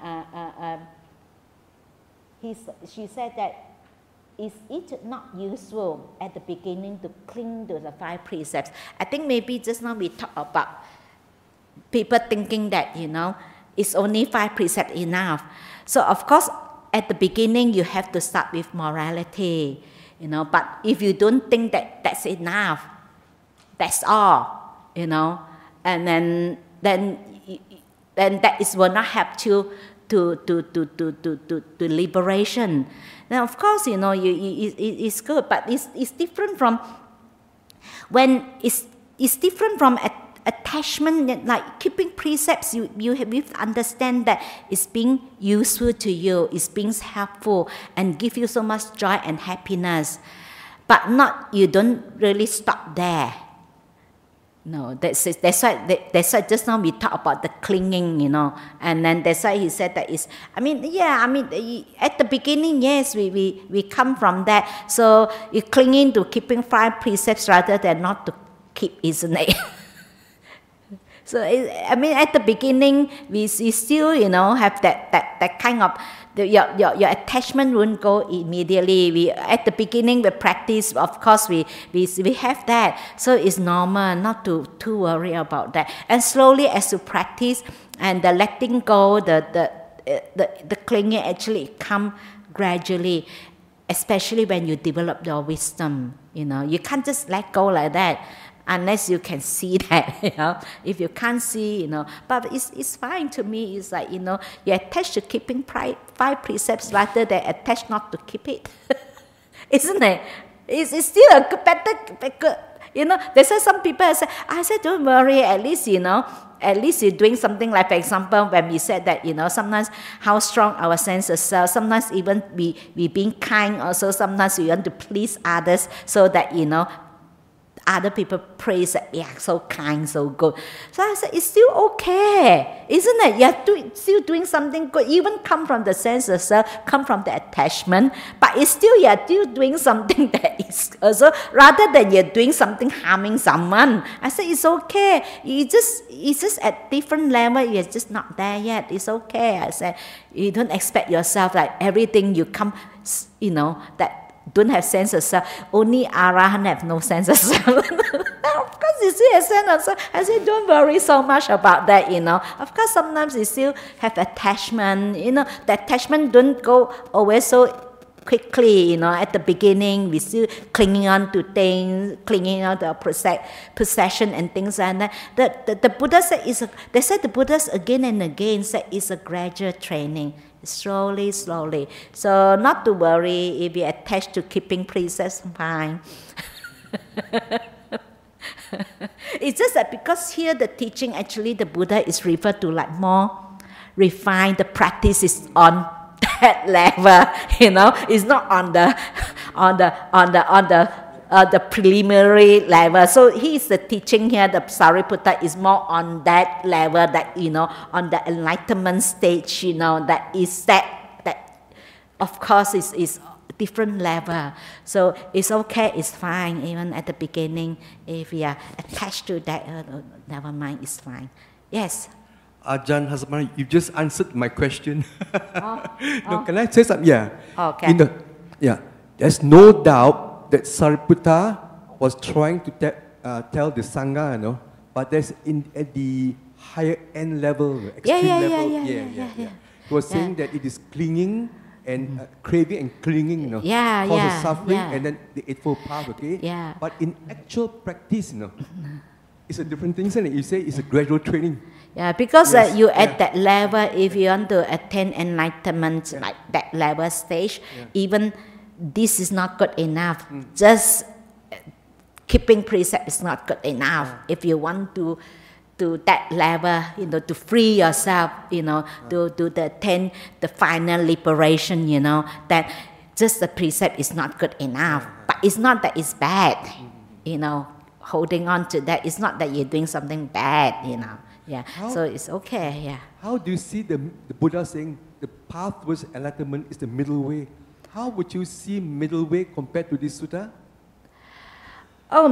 She said that. Is it not useful at the beginning to cling to the 5 precepts? I think maybe just now we talked about people thinking that, you know, it's only 5 precepts enough. So of course, at the beginning you have to start with morality, you know. But if you don't think that that's enough, that's all, you know, and then that will not help you to liberation. Now, of course, you know, it's good, but it's different from when it's different from attachment. Like keeping precepts, you have to understand that it's being useful to you, it's being helpful, and give you so much joy and happiness. But not, you don't really stop there. No, that's why just now we talk about the clinging, you know, and then that's why he said that is. I mean, at the beginning, yes, we come from that. So you're clinging to keeping 5 precepts rather than not to keep, isn't it? So I mean, at the beginning, we still, have that kind of, your attachment won't go immediately. At the beginning, we practice, of course, we have that. So it's normal not to worry about that. And slowly, as you practice, and the letting go, the clinging actually come gradually, especially when you develop your wisdom. You can't just let go like that unless you can see that. If you can't see, but it's fine to me. It's like, you're attached to keeping 5 precepts rather than attached not to keep it. Isn't it? It's still a better. That's why some people say, I said, don't worry, at least you're doing something. Like, for example, when we said that, sometimes how strong our sense of self, sometimes even we being kind also, sometimes we want to please others so that, other people praise that, yeah, so kind, so good. So I said, it's still okay, isn't it? You're still doing something good, even come from the sense of self, come from the attachment, but you're still doing something that is also, rather than you're doing something harming someone. I said, it's okay. It's just at different level, you're just not there yet. It's okay. I said, you don't expect yourself like everything you come, that don't have sense of self. Only Arahant have no sense of self. Of course, you still have sense of self. I said, don't worry so much about that, Of course, sometimes you still have attachment. The attachment don't go away so quickly, At the beginning, we still clinging on to things, clinging on to possession and things like that. The Buddha said, they said the Buddhas again and again said it's a gradual training. Slowly. So not to worry if you're attached to keeping precepts, fine. It's just that because here the teaching, actually the Buddha is referred to like more refined. The practice is on that level, It's not on the preliminary level. So he's the teaching here, the Sariputta is more on that level, that, on the enlightenment stage, that of course is different level. So it's okay, it's fine, even at the beginning, if we are attached to that, never mind, it's fine. Yes?
Ajahn Hasmani, you just answered my question. Can I say something? Yeah.
Okay.
There's no doubt that Sariputta was trying to tell the Sangha, but that's at the higher end level, extreme level. He was saying that it is clinging and craving and clinging, causes suffering, and then the Eightfold Path, okay?
Yeah.
But in actual practice, it's a different thing, isn't it? You say it's a gradual training.
Yeah, because you at that level, if you want to attain enlightenment, like that level stage, even this is not good enough. Just keeping precept is not good enough. If you want to that level, to free yourself, to attain the final liberation, that just the precept is not good enough. But it's not that it's bad, holding on to that. It's not that you're doing something bad, Yeah, so it's okay, yeah.
How do you see the Buddha saying the path towards enlightenment is the middle way? How would you see middle way compared to this sutta?
Oh,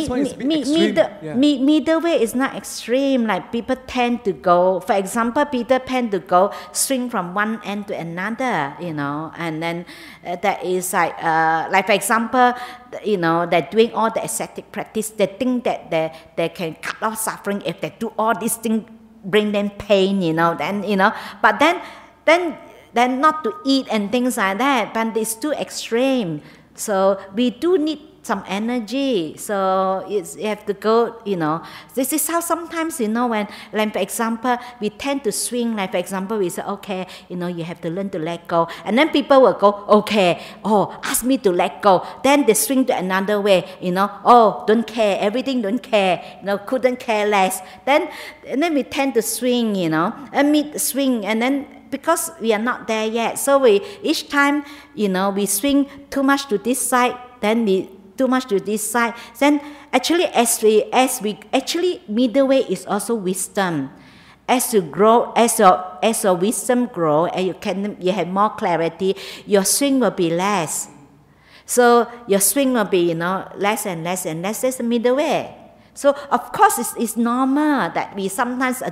middle way is not extreme. Like people tend to go, for example, Peter tend to go swing from one end to another, and then that is like for example, they're doing all the ascetic practice. They think that they can cut off suffering if they do all these things, bring them pain, then, but then not to eat and things like that, but it's too extreme. So we do need some energy, so you have to go, This is how sometimes, when, like for example, we tend to swing, like for example, we say, okay, you have to learn to let go. And then people will go, okay, ask me to let go. Then they swing to another way, don't care, everything don't care, couldn't care less. And then we tend to swing, and swing, and then because we are not there yet, so each time, we swing too much to this side, then we too much to this side. Then actually, as we actually middle way is also wisdom. As you grow, as your wisdom grow, and you have more clarity, your swing will be less. So your swing will be less and less and less. That's the middle way. So of course it's normal that we sometimes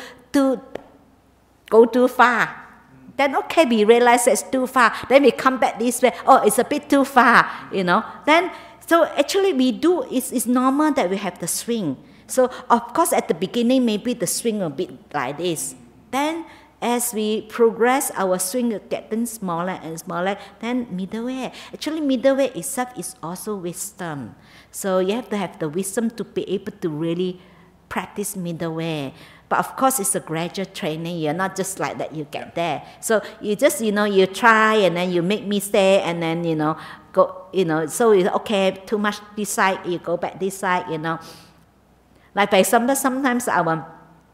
go too far. Then okay, we realize it's too far. Then we come back this way. Oh, it's a bit too far, you know. Then so actually it's normal that we have the swing. So of course at the beginning maybe the swing will be like this. Then as we progress, our swing will getting smaller and smaller. Then middle way. Actually middle way itself is also wisdom. So you have to have the wisdom to be able to really practice middle way. But of course, it's a gradual training. You're not just like that, you get there. So you just, you try and then you make mistake and then, go, so it's okay, too much this side, you go back this side, Like for example, sometimes our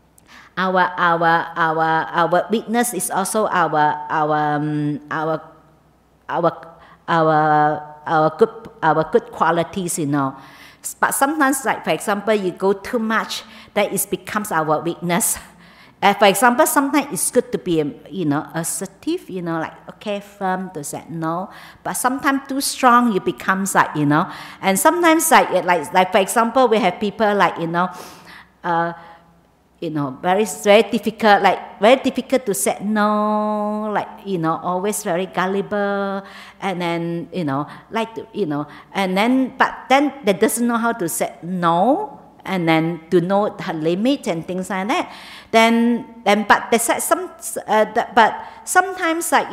weakness is also our good qualities, But sometimes, like for example, you go too much, that it becomes our weakness. For example, sometimes it's good to be, assertive, like, okay, firm to say no. But sometimes too strong, you becomes like, And sometimes, like for example, we have people like, very difficult to say no, like, always very gullible, and then, and then, but then they doesn't know how to say no, and then to know her limit and things like that. But they said but sometimes, like,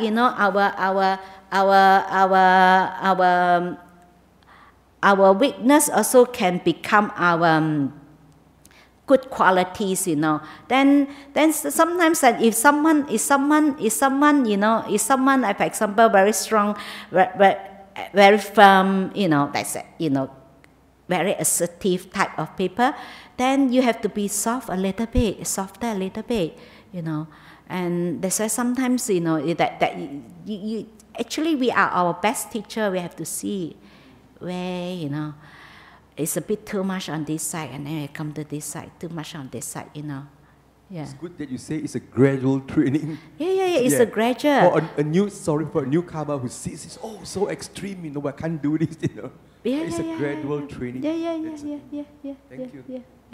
our weakness also can become our good qualities, Then sometimes that if someone, like for example, very strong, very firm, that's it, very assertive type of people, then you have to be softer a little bit, And that's why sometimes, that you actually we are our best teacher. We have to see where, it's a bit too much on this side, and then we come to this side, too much on this side, Yeah.
It's good that you say it's a gradual training.
Yeah, it's a gradual.
For a newcomer who sees this, so extreme, I can't do this, It's a gradual training.
Yeah.
Thank you.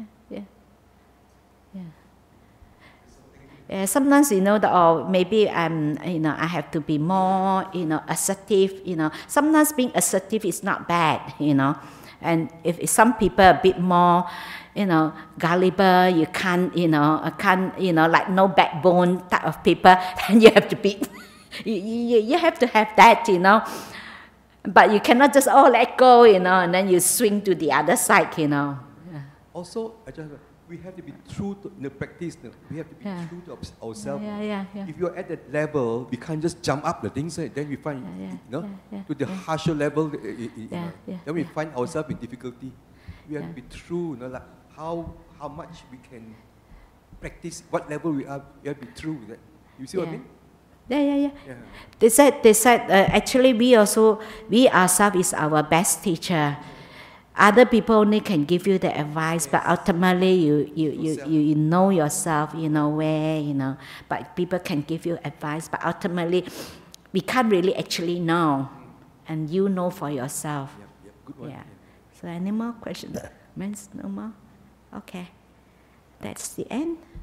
Yeah, sometimes, or maybe I'm, I have to be more, assertive, Sometimes being assertive is not bad, And if some people are a bit more, gullible, you can't, like no backbone type of people, then you have to be, you have to have that, But you cannot just, let go, and then you swing to the other side, Yeah.
Also, we have to be true to the practice. We have to be true to ourselves.
Yeah.
If you're at that level, we can't just jump up the things. Then we find, to the harsher level. Then we find ourselves in difficulty. We have to be true. Like how much we can practice, what level we are. We have to be true with that. You see what I mean?
Yeah. They said actually we ourselves is our best teacher. Other people only can give you the advice, but ultimately you know yourself, where, but people can give you advice, but ultimately we can't really actually know, and you know for yourself.
Yep. Good one.
Yeah. So any more questions? No more? Okay. That's the end.